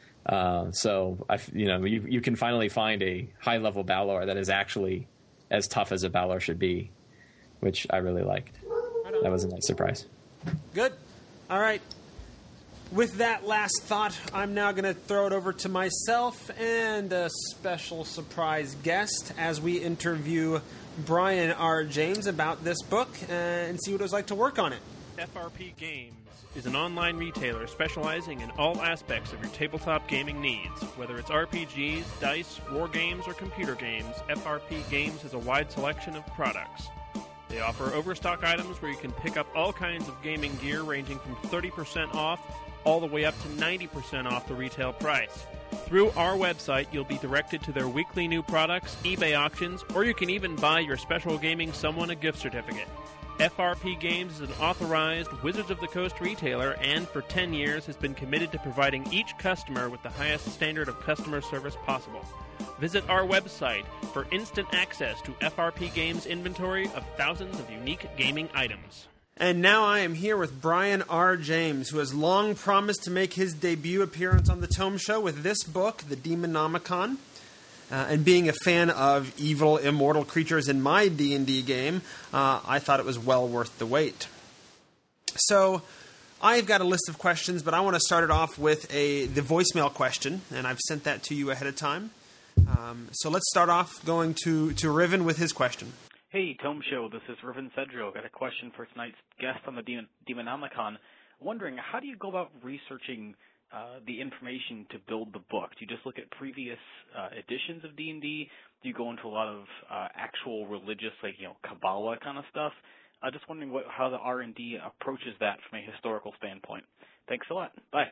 So, you can finally find a high-level Balor that is actually as tough as a Balor should be, which I really liked. That was a nice surprise. Good. All right. With that last thought, I'm now going to throw it over to myself and a special surprise guest as we interview Brian R. James about this book and see what it was like to work on it. FRP Games is an online retailer specializing in all aspects of your tabletop gaming needs. Whether it's RPGs, dice, war games, or computer games, FRP Games has a wide selection of products. They offer overstock items where you can pick up all kinds of gaming gear ranging from 30% off all the way up to 90% off the retail price. Through our website, you'll be directed to their weekly new products, eBay auctions, or you can even buy your special gaming someone a gift certificate. FRP Games is an authorized Wizards of the Coast retailer and for 10 years has been committed to providing each customer with the highest standard of customer service possible. Visit our website for instant access to FRP Games' inventory of thousands of unique gaming items. And now I am here with Brian R. James, who has long promised to make his debut appearance on the Tome Show with this book, The Demonomicon. And being a fan of evil, immortal creatures in my D&D game, I thought it was well worth the wait. So, I've got a list of questions, but I want to start it off with the voicemail question, and I've sent that to you ahead of time. So let's start off going to Riven with his question. Hey, Tome Show, this is Riven Cedro. Got a question for tonight's guest on the Demonomicon. Wondering, how do you go about researching the information to build the book? Do you just look at previous editions of D&D? Do you go into a lot of actual religious, Kabbalah kind of stuff? Just wondering how the R&D approaches that from a historical standpoint. Thanks a lot. Bye.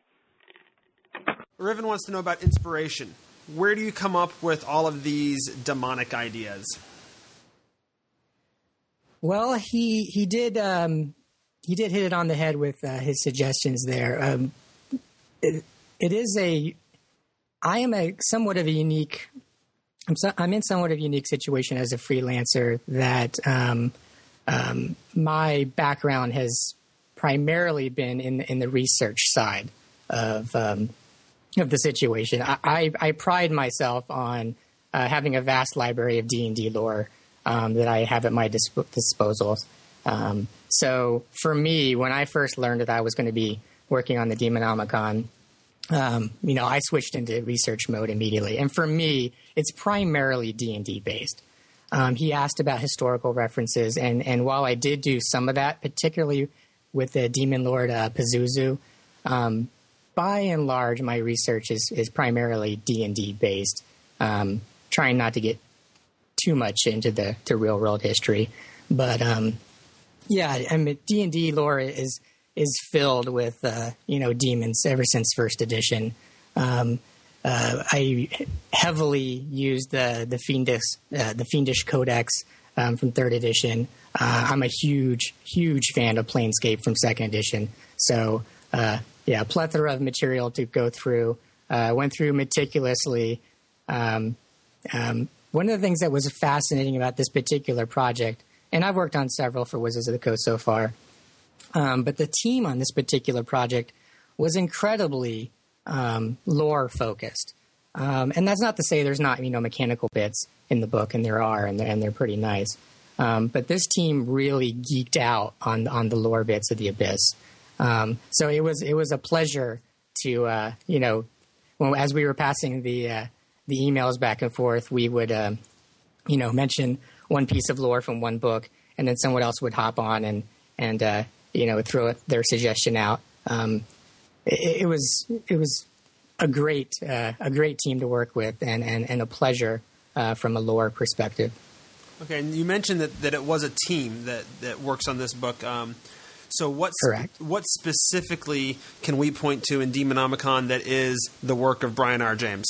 Riven wants to know about inspiration. Where do you come up with all of these demonic ideas? Well, he did hit it on the head with his suggestions there. I am somewhat of a unique. I'm in somewhat of a unique situation as a freelancer that my background has primarily been in the research side of the situation. I pride myself on having a vast library of D&D lore that I have at my disposal. So for me, when I first learned that I was going to be working on the Demonomicon, I switched into research mode immediately. And for me, it's primarily D&D based. He asked about historical references, and while I did do some of that, particularly with the Demon Lord Pazuzu, by and large, my research is primarily D&D based, trying not to get too much into the real world history. But D&D lore is filled with demons ever since first edition. I heavily used the Fiendish Codex from third edition. I'm a huge fan of Planescape from second edition. So plethora of material to go through. Went through meticulously. One of the things that was fascinating about this particular project, and I've worked on several for Wizards of the Coast so far, but the team on this particular project was incredibly lore focused. And that's not to say there's not, mechanical bits in the book, and there are, and they're pretty nice. But this team really geeked out on the lore bits of the Abyss. So it was a pleasure to, as we were passing the emails back and forth, we would, mention one piece of lore from one book, and then someone else would hop on and throw their suggestion out. It was a great team to work with, and a pleasure from a lore perspective. Okay, and you mentioned that it was a team that works on this book. So what specifically can we point to in Demonomicon that is the work of Brian R. James?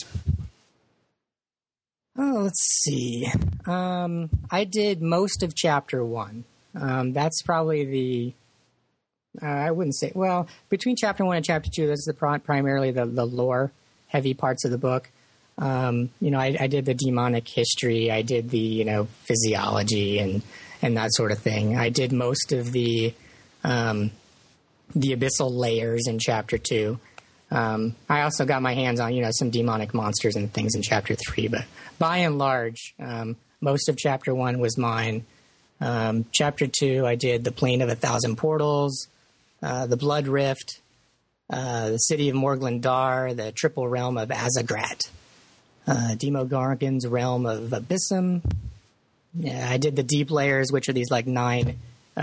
Oh, let's see. I did most of Chapter 1. That's probably the. I wouldn't say. Well, between chapter 1 and chapter 2, that's primarily the lore heavy parts of the book. I did the demonic history. I did the physiology and that sort of thing. I did most of the abyssal layers in chapter 2. I also got my hands on some demonic monsters and things in chapter 3. But by and large, most of chapter 1 was mine. Chapter 2, I did the Plane of 1,000 Portals, the Blood Rift, the City of Morglandar, the Triple Realm of Azagrat, Demogorgon's Realm of Abyssum. Yeah, I did the Deep Layers, which are these 9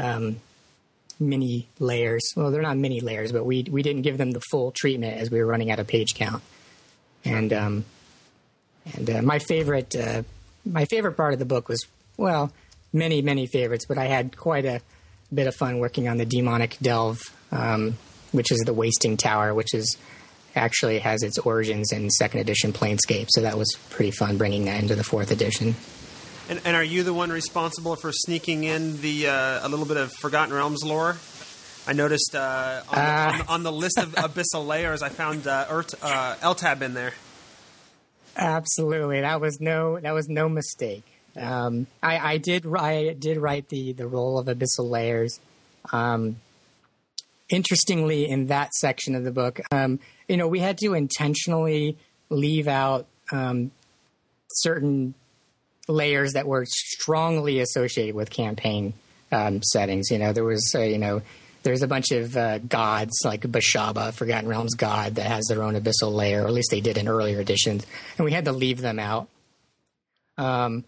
mini layers. Well, they're not mini layers, but we didn't give them the full treatment as we were running out of page count. And my favorite part of the book was, well, many favorites, but I had quite a bit of fun working on the Demonic Delve, which is the Wasting Tower, which actually has its origins in 2nd edition Planescape. So that was pretty fun bringing that into the 4th edition. And are you the one responsible for sneaking in a little bit of Forgotten Realms lore? I noticed on the list of abyssal layers, I found Eltab in there. Absolutely, that was no mistake. I did write the role of abyssal layers. Interestingly, in that section of the book, we had to intentionally leave out certain layers that were strongly associated with campaign settings. There was there's a bunch of gods like Bashaba, Forgotten Realms god, that has their own abyssal layer, or at least they did in earlier editions, and we had to leave them out. But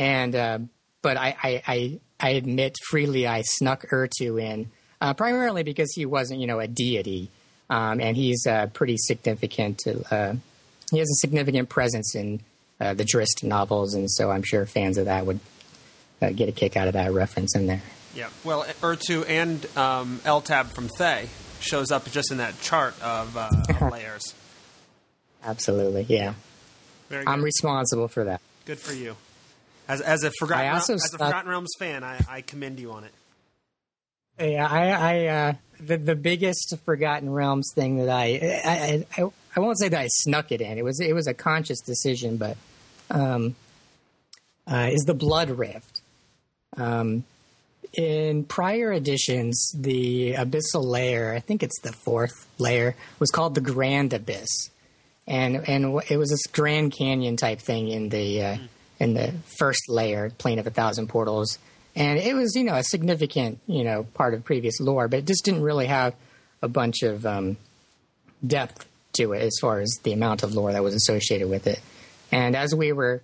I admit freely I snuck Urtu in, primarily because he wasn't a deity, and he's pretty significant. He has a significant presence in the Drizzt novels, and so I'm sure fans of that would get a kick out of that reference in there. Yeah, well, Urtu and Eltab from Thay shows up just in that chart of layers. Absolutely, yeah. Very good. I'm responsible for that. Good for you. As a Forgotten Realms fan, I commend you on it. Yeah, the biggest Forgotten Realms thing that I won't say that I snuck it in. It was a conscious decision, but is the Blood Rift. In prior editions, the abyssal layer, I think it's the 4th layer, was called the Grand Abyss, and it was this Grand Canyon type thing in the 1st layer, Plane of 1,000 Portals. And it was, a significant, part of previous lore, but it just didn't really have a bunch of depth to it as far as the amount of lore that was associated with it. And as we were,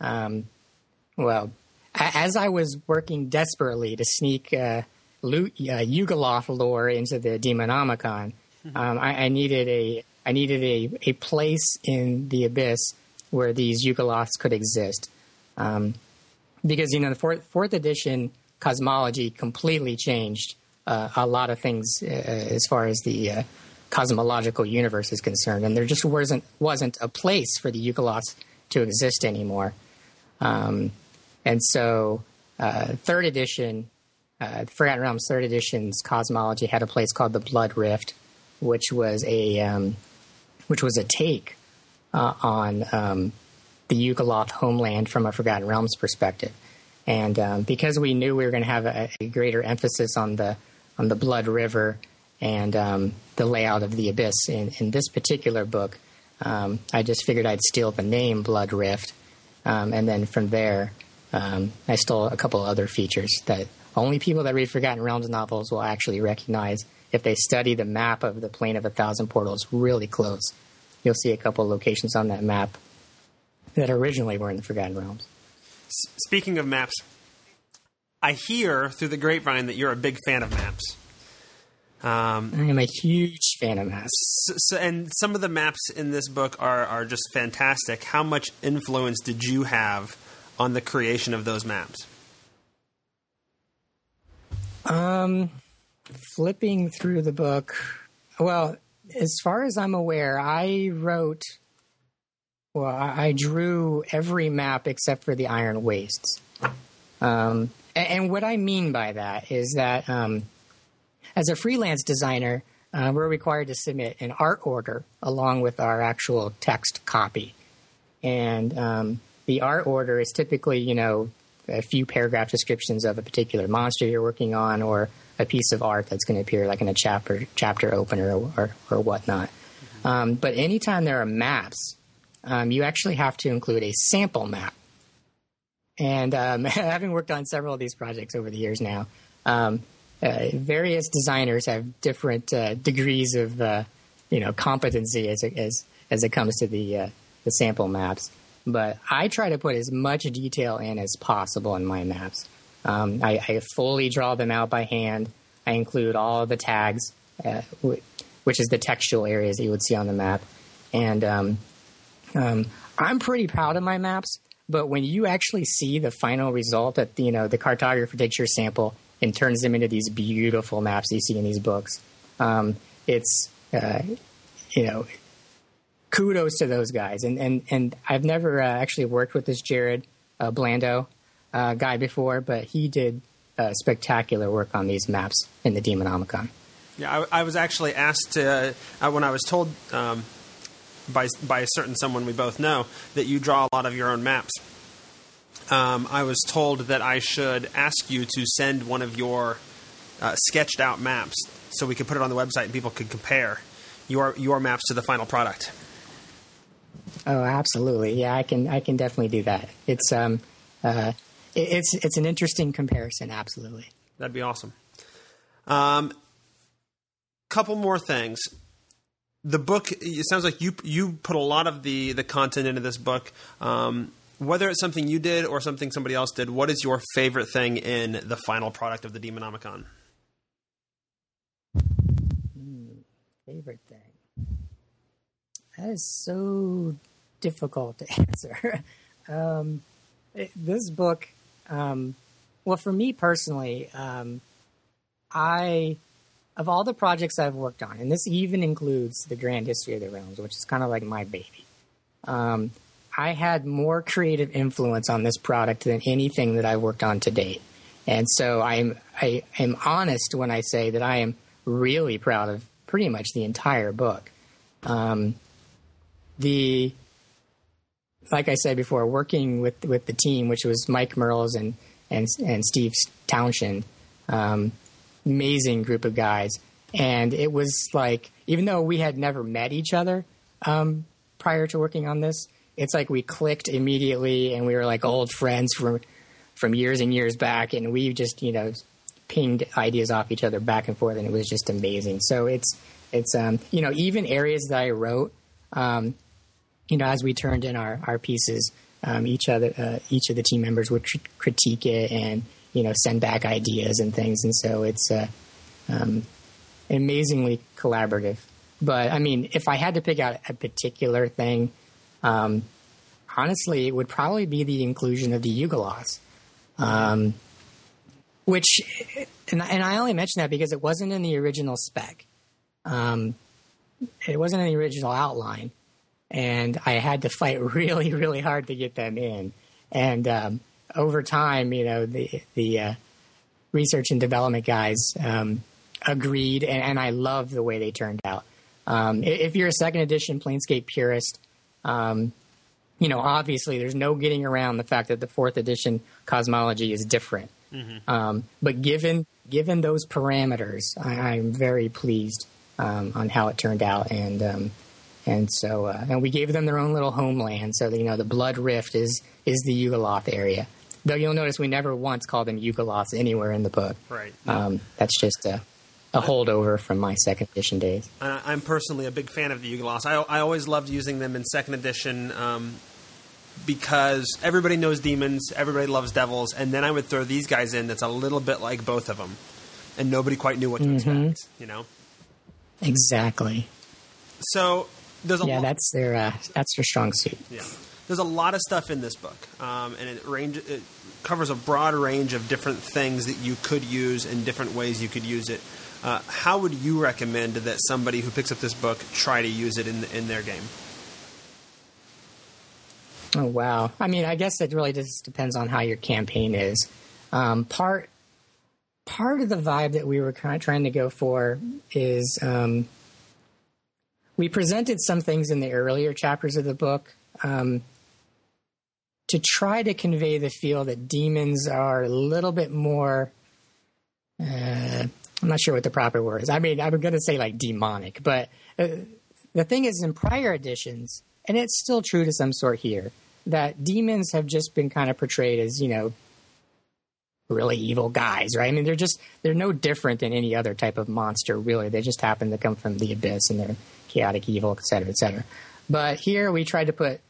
as I was working desperately to sneak Yugoloth lore into the Demonomicon, I needed a place in the Abyss where these Yugoloths could exist. Because, the 4th edition cosmology completely changed a lot of things as far as the cosmological universe is concerned. And there just wasn't a place for the Yugoloths to exist anymore. And so 3rd edition, Forgotten Realms 3rd edition's cosmology had a place called the Blood Rift, which was a take on the Yugoloth homeland from a Forgotten Realms perspective. And because we knew we were going to have a greater emphasis on the Blood River and the layout of the Abyss in this particular book, I just figured I'd steal the name Blood Rift. And then from there, I stole a couple other features that only people that read Forgotten Realms novels will actually recognize if they study the map of the Plane of 1,000 Portals really close. You'll see a couple locations on that map that originally were in the Forgotten Realms. Speaking of maps, I hear through the grapevine that you're a big fan of maps. I am a huge fan of maps. And some of the maps in this book are just fantastic. How much influence did you have on the creation of those maps? Flipping through the book, well, as far as I'm aware, I drew every map except for the Iron Wastes. And what I mean by that is that as a freelance designer, we're required to submit an art order along with our actual text copy. And the art order is typically, a few paragraph descriptions of a particular monster you're working on, or a piece of art that's going to appear like in a chapter opener or whatnot. But anytime there are maps, you actually have to include a sample map. And having worked on several of these projects over the years now, various designers have different degrees of competency as it comes to the sample maps. But I try to put as much detail in as possible in my maps. I fully draw them out by hand. I include all of the tags, which is the textual areas that you would see on the map. And I'm pretty proud of my maps. But when you actually see the final result, that the cartographer takes your sample and turns them into these beautiful maps you see in these books, it's kudos to those guys. And I've never actually worked with this Jared Blando guy before, but he did spectacular work on these maps in the Demonomicon. Yeah, I was actually asked to, when I was told by a certain someone we both know that you draw a lot of your own maps, I was told that I should ask you to send one of your sketched out maps so we could put it on the website and people could compare your maps to the final product. Oh, absolutely. Yeah, I can definitely do that. It's an interesting comparison. Absolutely. That'd be awesome. Couple more things. The book, it sounds like you put a lot of the content into this book. Whether it's something you did or something somebody else did, what is your favorite thing in the final product of the Demonomicon? Favorite thing? That is so difficult to answer. This book, well, for me personally, of all the projects I've worked on, and this even includes the Grand History of the Realms, which is kind of like my baby, I had more creative influence on this product than anything that I've worked on to date. And so I am honest when I say that I am really proud of pretty much the entire book. Like I said before, working with the team, which was Mike Merles and Steve Townshend, amazing group of guys. And it was like, even though we had never met each other prior to working on this, it's like we clicked immediately, and we were like old friends from years and years back, and we just pinged ideas off each other back and forth, and it was just amazing. So it's even areas that I wrote, as we turned in our pieces, each of the team members would critique it and send back ideas and things, and so it's amazingly collaborative. But I mean, if I had to pick out a particular thing, honestly, it would probably be the inclusion of the Yugoloths, which, and I only mention that because it wasn't in the original spec. It wasn't in the original outline, and I had to fight really, really hard to get them in. And over time, the research and development guys agreed, and I love the way they turned out. If you're a second edition Planescape purist, obviously there's no getting around the fact that the fourth edition cosmology is different. Mm-hmm. But given those parameters, I'm very pleased on how it turned out, and we gave them their own little homeland. So the Blood Rift is the Yugoloth area. Though you'll notice we never once called them Yugoloths anywhere in the book. Right. That's just a holdover from my second edition days. I'm personally a big fan of the Yugoloths. I always loved using them in second edition because everybody knows demons, everybody loves devils, and then I would throw these guys in that's a little bit like both of them, and nobody quite knew what to expect. Exactly. So there's that's their strong suit. Yeah. There's a lot of stuff in this book, and it covers a broad range of different things that you could use and different ways you could use it. How would you recommend that somebody who picks up this book try to use it in their game? Oh, wow. I mean, I guess it really just depends on how your campaign is. Part of the vibe that we were kind of trying to go for is we presented some things in the earlier chapters of the book to try to convey the feel that demons are a little bit more, I'm not sure what the proper word is. I mean, I'm going to say like demonic, but the thing is in prior editions, and it's still true to some sort here, that demons have just been kind of portrayed as, really evil guys, right? I mean, they're no different than any other type of monster, really. They just happen to come from the abyss and they're chaotic evil, et cetera, et cetera. But here we tried to put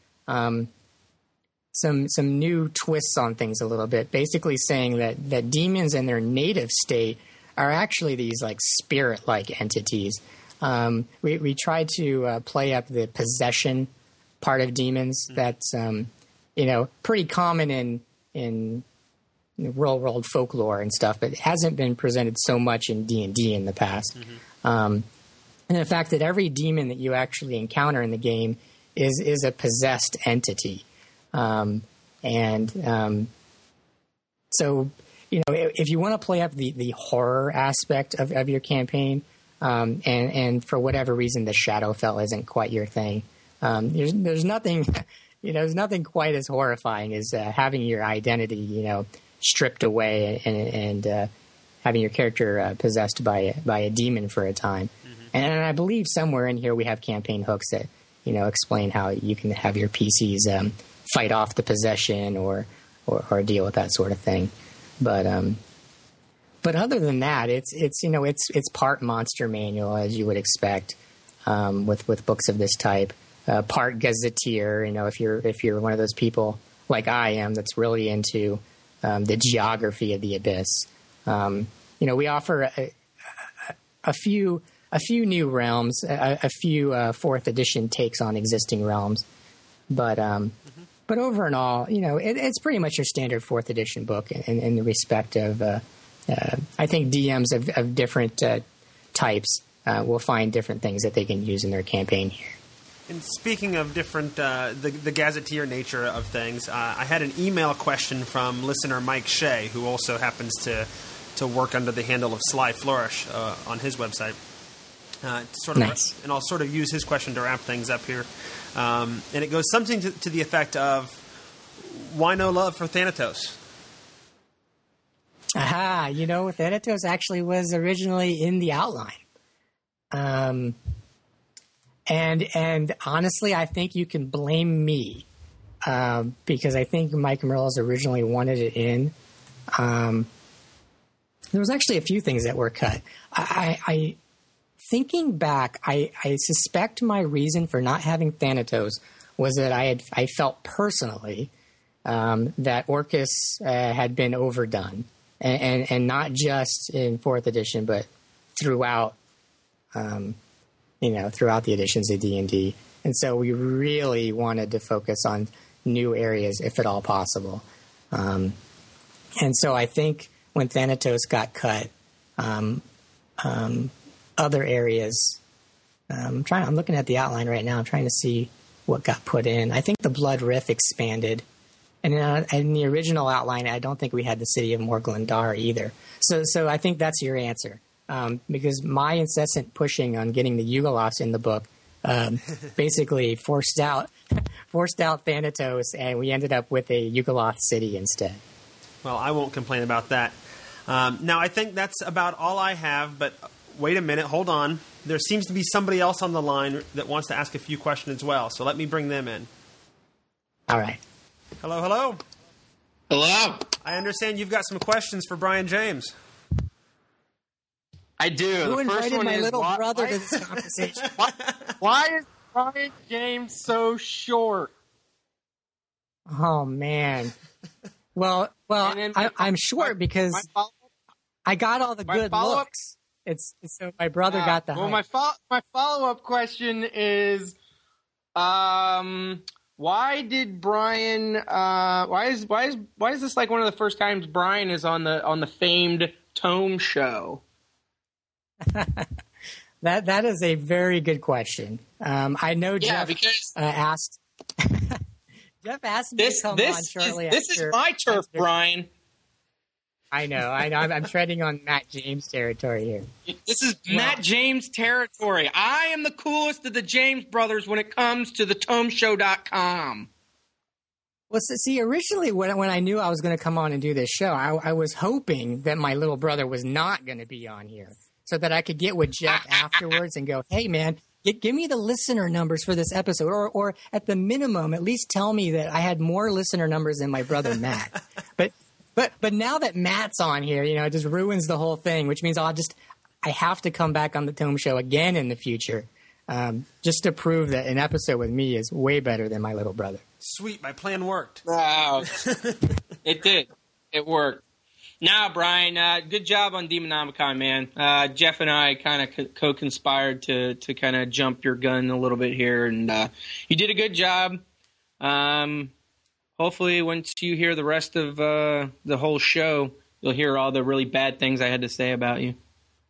some new twists on things a little bit, basically saying that demons in their native state are actually these like spirit-like entities. We tried to play up the possession part of demons. That's pretty common in real world folklore and stuff, but it hasn't been presented so much in D&D in the past. And the fact that every demon that you actually encounter in the game is a possessed entity. So if you want to play up the horror aspect of your campaign, and for whatever reason the Shadowfell isn't quite your thing, there's nothing there's nothing quite as horrifying as having your identity stripped away and having your character possessed by a demon for a time. And I believe somewhere in here we have campaign hooks that explain how you can have your PCs fight off the possession or deal with that sort of thing. But other than that, it's part monster manual, as you would expect with books of this type. Part gazetteer. If you're one of those people like I am that's really into the geography of the abyss. We offer a few new realms, a few fourth edition takes on existing realms, but over and all, it's pretty much your standard fourth edition book in the respect of. I think DMs of different types will find different things that they can use in their campaign here. And speaking of different, the gazetteer nature of things, I had an email question from listener Mike Shea, who also happens to work under the handle of Sly Flourish on his website. Nice. And I'll sort of use his question to wrap things up here. And it goes something to the effect of, why no love for Thanatos? Aha, Thanatos actually was originally in the outline. And honestly, I think you can blame me because I think Mike Mearls originally wanted it in. There was actually a few things that were cut. I thinking back, I suspect my reason for not having Thanatos was that I felt personally that Orcus had been overdone, and not just in 4th edition, but throughout. Throughout the editions of D&D. And so we really wanted to focus on new areas, if at all possible. And so I think when Thanatos got cut, other areas, I'm looking at the outline right now. I'm trying to see what got put in. I think the Blood Rift expanded. And in the original outline, I don't think we had the city of Morglandar either. So I think that's your answer. Because my incessant pushing on getting the Yugoloths in the book basically forced out Thanatos, and we ended up with a Yugoloth city instead. Well, I won't complain about that. Now, I think that's about all I have, but wait a minute, hold on. There seems to be somebody else on the line that wants to ask a few questions as well, so let me bring them in. All right. Hello, hello. Hello. I understand you've got some questions for Brian James. I do. Who the invited first one my is, little brother to this conversation? Why is Brian James so short? Oh, man. Well, I'm short because I got all the good looks. So my brother got the height. My follow-up question is, why did Brian? Why is this like one of the first times Brian is on the famed Tome show? That is a very good question. I know Jeff asked. Jeff asked me to come on shortly after. This is my turf, Brian. I know. I'm treading on Matt James territory here. This is Matt James territory. I am the coolest of the James brothers when it comes to the TomeShow.com. Well, see, originally when I knew I was going to come on and do this show, I was hoping that my little brother was not going to be on here so that I could get with Jeff afterwards and go, hey, man, give me the listener numbers for this episode. Or at the minimum, at least tell me that I had more listener numbers than my brother Matt. But now that Matt's on here, it just ruins the whole thing, which means I have to come back on the Tome Show again in the future just to prove that an episode with me is way better than my little brother. Sweet, my plan worked. Wow. It did. It worked. Now, Brian, good job on Demonomicon, man. Jeff and I kind of co-conspired to kind of jump your gun a little bit here, and you did a good job. Hopefully, once you hear the rest of the whole show, you'll hear all the really bad things I had to say about you.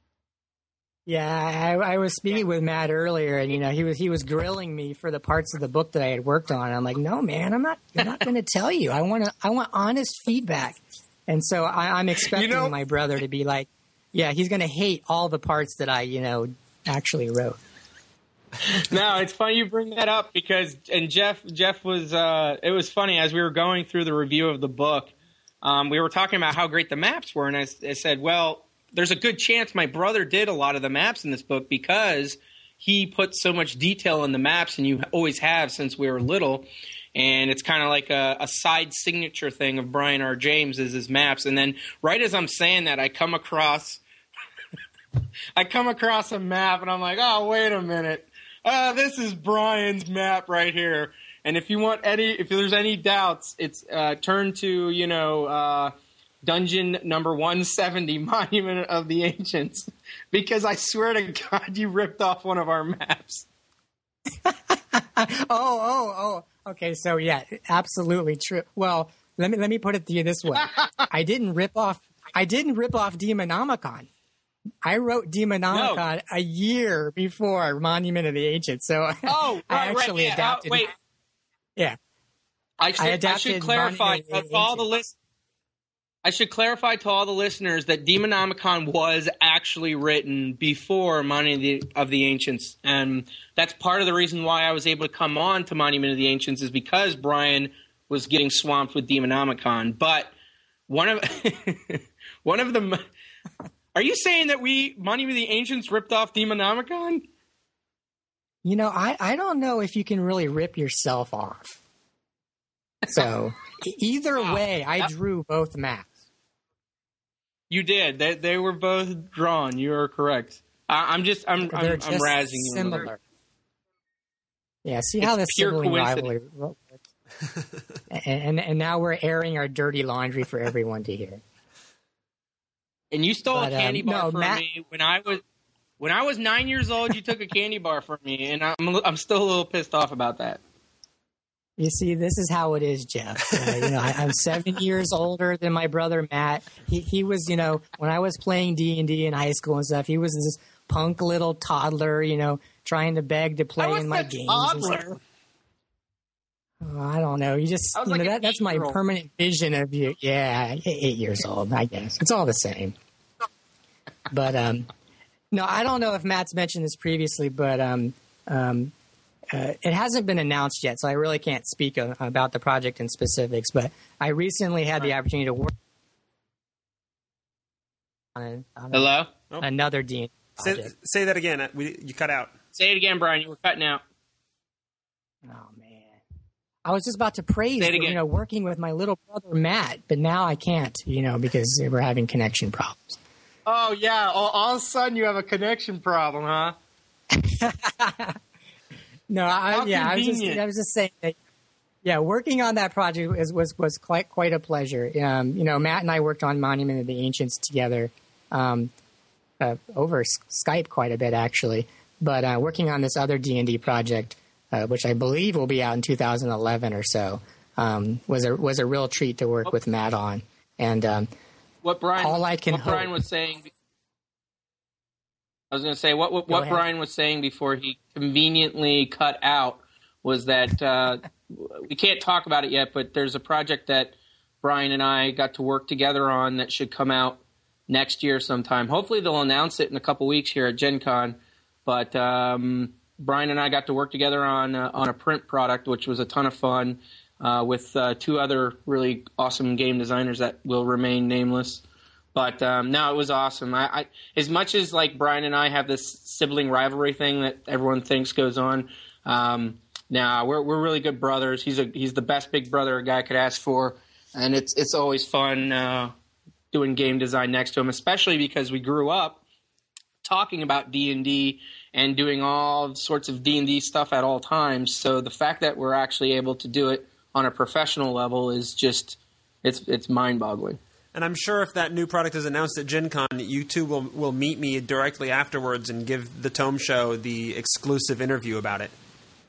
Yeah, I was speaking with Matt earlier, and he was grilling me for the parts of the book that I had worked on. I'm like, no, man, I'm not going to tell you. I want honest feedback, and so I'm expecting my brother to be like, yeah, he's going to hate all the parts that I actually wrote. No, it's funny you bring that up because Jeff was it was funny as we were going through the review of the book, we were talking about how great the maps were, and I said, well, there's a good chance my brother did a lot of the maps in this book because he put so much detail in the maps, and you always have since we were little. And it's kind of like a side signature thing of Brian R. James is his maps. And then right as I'm saying that, I come across a map, and I'm like, oh, wait a minute. This is Brian's map right here. And if there's any doubts, it's turn to Dungeon number 170, Monument of the Ancients, because I swear to God, you ripped off one of our maps. Oh. Okay, so yeah, absolutely true. Well, let me put it to you this way: I didn't rip off Demonomicon. I wrote Demonomicon a year before Monument of the Ancients, so I actually adapted. Yeah, I should clarify to all the listeners. I should clarify to all the listeners that Demonomicon was actually written before Monument of the Ancients, and that's part of the reason why I was able to come on to Monument of the Ancients is because Brian was getting swamped with Demonomicon. But one of them. Are you saying that Monument of the Ancients ripped off Demonomicon? I don't know if you can really rip yourself off. So either way, I drew both maps. You did. They were both drawn. You are correct. I'm razzing you. Similar. Yeah. See how this sibling rivalry works. And now we're airing our dirty laundry for everyone to hear. And you stole a candy bar from me when I was 9 years old. You took a candy bar from me, and I'm still a little pissed off about that. You see, this is how it is, Jeff. I'm 7 years older than my brother Matt. He was, when I was playing D&D in high school and stuff, he was this punk little toddler, trying to beg to play in my games. Toddler? Oh, I don't know. You just, that's my permanent vision of you. Yeah, 8 years old, I guess. It's all the same. But, no, I don't know if Matt's mentioned this previously, but it hasn't been announced yet, so I really can't speak about the project in specifics. But I recently had the opportunity to work on another D&D project. Say that again. You cut out. Say it again, Brian. You were cutting out. Oh, man. I was just about to praise working with my little brother Matt, but now I can't, because we're having connection problems. Oh, yeah. All of a sudden you have a connection problem, huh? No, I was just saying that. Yeah, working on that project was quite a pleasure. Matt and I worked on Monument of the Ancients together over Skype quite a bit, actually. But working on this other D&D project, which I believe will be out in 2011 or so, was a real treat to work with Matt on. And Brian was saying. I was going to say what Brian was saying before he conveniently cut out was that we can't talk about it yet, but there's a project that Brian and I got to work together on that should come out next year sometime. Hopefully they'll announce it in a couple weeks here at Gen Con. But Brian and I got to work together on a print product, which was a ton of fun, with 2 other really awesome game designers that will remain nameless. But no, it was awesome. I as much as like Brian and I have this sibling rivalry thing that everyone thinks goes on. We're really good brothers. He's the best big brother a guy could ask for, and it's always fun doing game design next to him, especially because we grew up talking about D&D and doing all sorts of D&D stuff at all times. So the fact that we're actually able to do it on a professional level is just it's mind-boggling. And I'm sure if that new product is announced at Gen Con, you two will meet me directly afterwards and give the Tome Show the exclusive interview about it.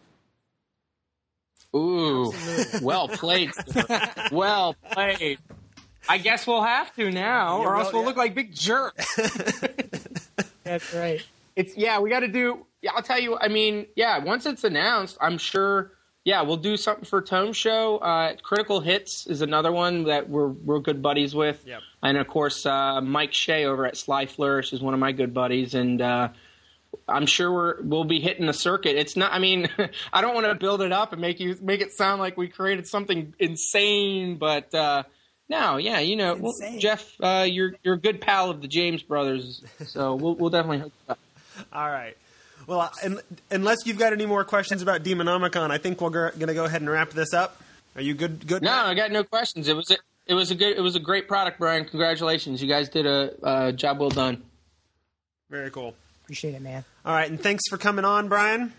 Ooh, well played. Well played. I guess we'll have to now, or else we'll look like big jerks. That's right. We got to do. Yeah, I'll tell you. I mean, once it's announced, I'm sure. Yeah, we'll do something for Tome Show. Critical Hits is another one that we're good buddies with. Yep. And of course, Mike Shea over at Sly Flourish is one of my good buddies, and I'm sure we'll be hitting the circuit. It's not. I mean, I don't want to build it up and make it sound like we created something insane, but. No, yeah, well, Jeff, you're a good pal of the James brothers, so we'll definitely hook you up. All right. Well, unless you've got any more questions about Demonomicon, I think we're going to go ahead and wrap this up. Are you good? Good. No, I got no questions. It was a great product, Brian. Congratulations, you guys did a job well done. Very cool. Appreciate it, man. All right, and thanks for coming on, Brian.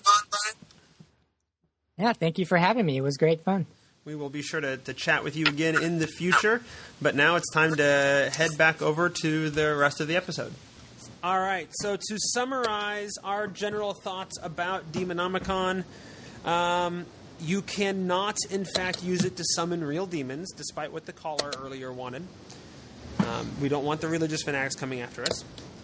Yeah, thank you for having me. It was great fun. We will be sure to chat with you again in the future, but now it's time to head back over to the rest of the episode. All right, so to summarize our general thoughts about Demonomicon, you cannot, in fact, use it to summon real demons, despite what the caller earlier wanted. We don't want the religious fanatics coming after us.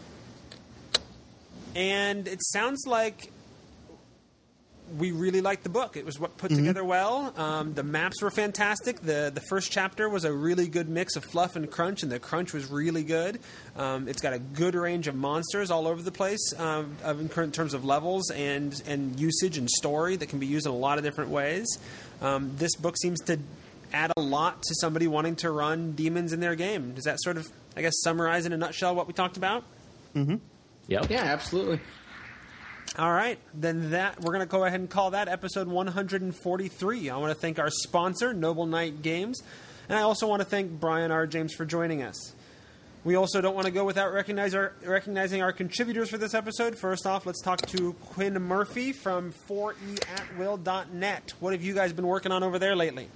And it sounds like we really liked the book. It was put together well. The maps were fantastic. The first chapter was a really good mix of fluff and crunch, and the crunch was really good. It's got a good range of monsters all over the place in terms of levels and usage and story that can be used in a lot of different ways. This book seems to add a lot to somebody wanting to run demons in their game. Does that sort of, I guess, summarize in a nutshell what we talked about? Mm-hmm. Yep. Yeah, absolutely. All right, then we're going to go ahead and call that episode 143. I want to thank our sponsor, Noble Knight Games, and I also want to thank Brian R. James for joining us. We also don't want to go without recognizing our contributors for this episode. First off, let's talk to Quinn Murphy from 4eatwill.net. What have you guys been working on over there lately?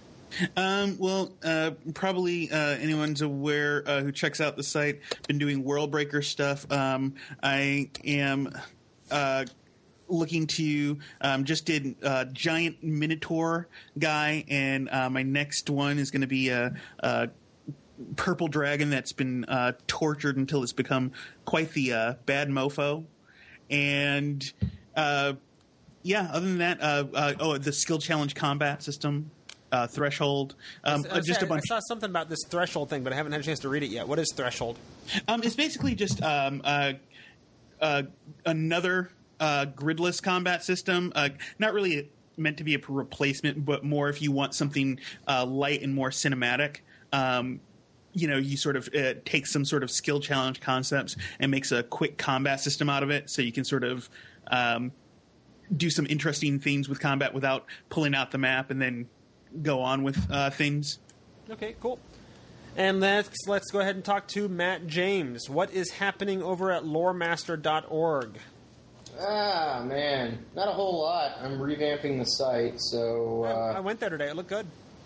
Probably anyone's aware who checks out the site. Been doing World Breaker stuff. I am looking to just did Giant Minotaur guy, and my next one is going to be a purple dragon that's been tortured until it's become quite the bad mofo. And other than that, the skill challenge combat system. Threshold, just a bunch. I saw something about this Threshold thing, but I haven't had a chance to read it yet. What is Threshold? It's basically just another gridless combat system. Not really meant to be a replacement, but more if you want something light and more cinematic. You sort of take some sort of skill challenge concepts and makes a quick combat system out of it, so you can sort of do some interesting things with combat without pulling out the map and then go on with things. Okay, cool. And let's go ahead and talk to Matt James. What is happening over at loremaster.org? Man, not a whole lot. I'm revamping the site, so... I went there today. It looked good.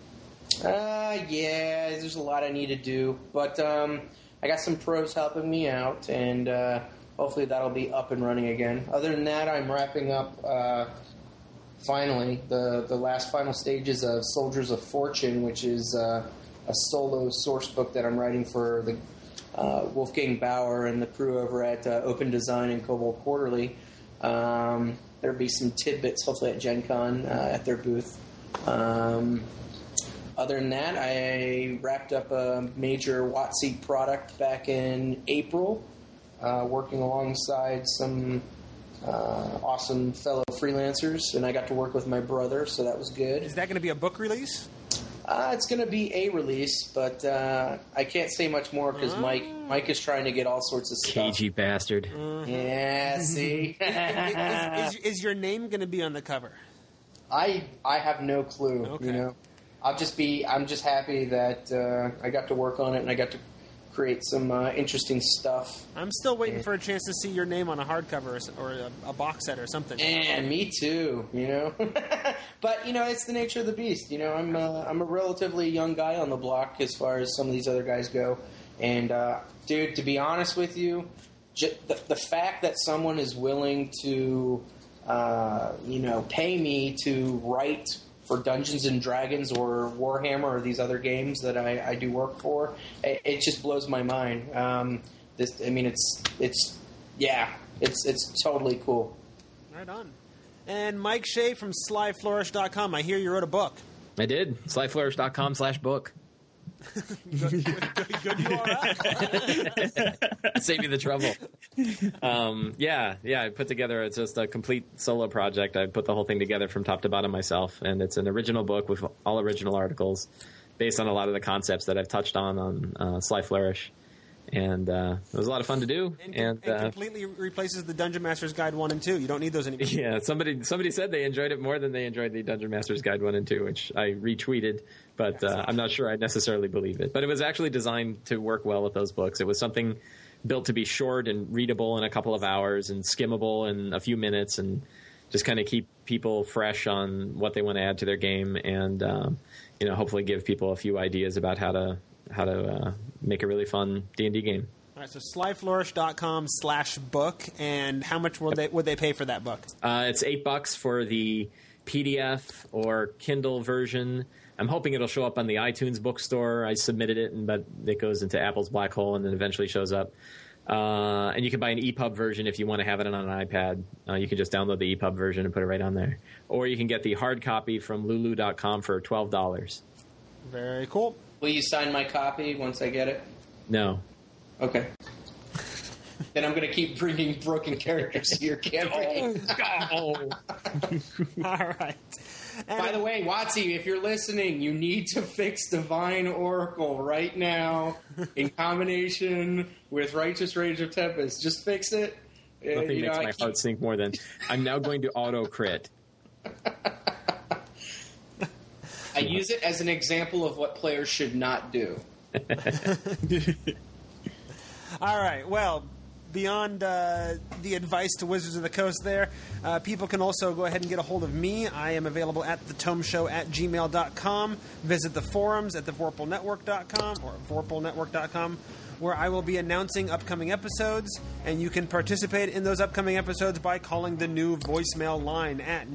Yeah, there's a lot I need to do. But I got some pros helping me out, and hopefully that'll be up and running again. Other than that, I'm wrapping up... finally, the last final stages of Soldiers of Fortune, which is a solo source book that I'm writing for the Wolfgang Bauer and the crew over at Open Design and Kobold Quarterly. There'll be some tidbits, hopefully at Gen Con, at their booth. Other than that, I wrapped up a major WotC product back in April, working alongside some awesome fellow freelancers, and I got to work with my brother, so that was good. Is that going to be a book release? It's going to be a release, but I can't say much more because Mike is trying to get all sorts of stuff. Cagey bastard. Yeah, see? Is your name going to be on the cover? I have no clue, Okay. you know. I'm just happy that I got to work on it and I got to create some interesting stuff. I'm still waiting for a chance to see your name on a hardcover or a box set or something. And me too, you know. But, you know, it's the nature of the beast. You know, I'm a relatively young guy on the block as far as some of these other guys go. And, dude, to be honest with you, the fact that someone is willing to, you know, pay me to write for Dungeons and Dragons or Warhammer or these other games that I do work for, it just blows my mind. It's totally cool. Right on. And Mike Shea from SlyFlourish.com. I hear you wrote a book. I did. SlyFlourish.com/book. Good URL. Save you the trouble. I put together, it's just a complete solo project. I put the whole thing together from top to bottom myself, and it's an original book with all original articles based on a lot of the concepts that I've touched on Sly Flourish. And it was a lot of fun to do. And completely replaces the Dungeon Master's Guide 1 and 2. You don't need those anymore. Yeah, somebody said they enjoyed it more than they enjoyed the Dungeon Master's Guide 1 and 2, which I retweeted, but I'm not sure I necessarily believe it. But it was actually designed to work well with those books. It was something built to be short and readable in a couple of hours and skimmable in a few minutes and just kind of keep people fresh on what they want to add to their game and hopefully give people a few ideas about how to make a really fun D&D game. All right, so slyflourish.com/book, and how much would they pay for that book? It's $8 for the PDF or Kindle version. I'm hoping it'll show up on the iTunes bookstore. I submitted it, but it goes into Apple's black hole and then eventually shows up. And you can buy an EPUB version if you want to have it on an iPad. You can just download the EPUB version and put it right on there. Or you can get the hard copy from lulu.com for $12. Very cool. Will you sign my copy once I get it? No. Okay. Then I'm going to keep bringing broken characters to your campaign. All right. And by the way, WotC, if you're listening, you need to fix Divine Oracle right now in combination with Righteous Rage of Tempest. Just fix it. Nothing makes my heart sink more than I'm now going to auto-crit. I use it as an example of what players should not do. All right. Well, beyond the advice to Wizards of the Coast there, people can also go ahead and get a hold of me. I am available at thetomeshow@gmail.com. Visit the forums at thevorpalnetwork.com or vorpalnetwork.com, where I will be announcing upcoming episodes, and you can participate in those upcoming episodes by calling the new voicemail line at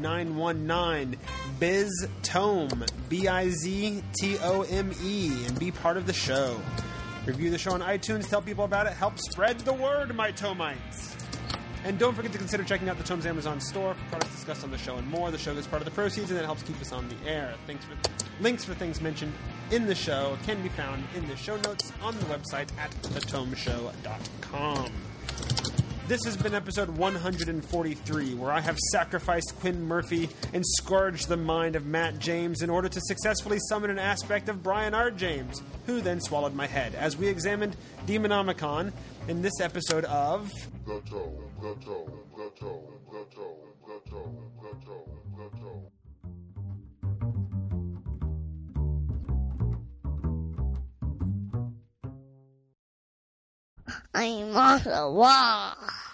919-BIZ-TOME, BIZTOME, and be part of the show. Review the show on iTunes, tell people about it, help spread the word, my Tomites. And don't forget to consider checking out the Tomes Amazon store for products discussed on the show and more. The show gets part of the proceeds, and that helps keep us on the air. Links for things mentioned in the show can be found in the show notes on the website at thetomeshow.com. This has been episode 143, where I have sacrificed Quinn Murphy and scourged the mind of Matt James in order to successfully summon an aspect of Brian R. James, who then swallowed my head, as we examined Demonomicon in this episode of... I'm on the wall.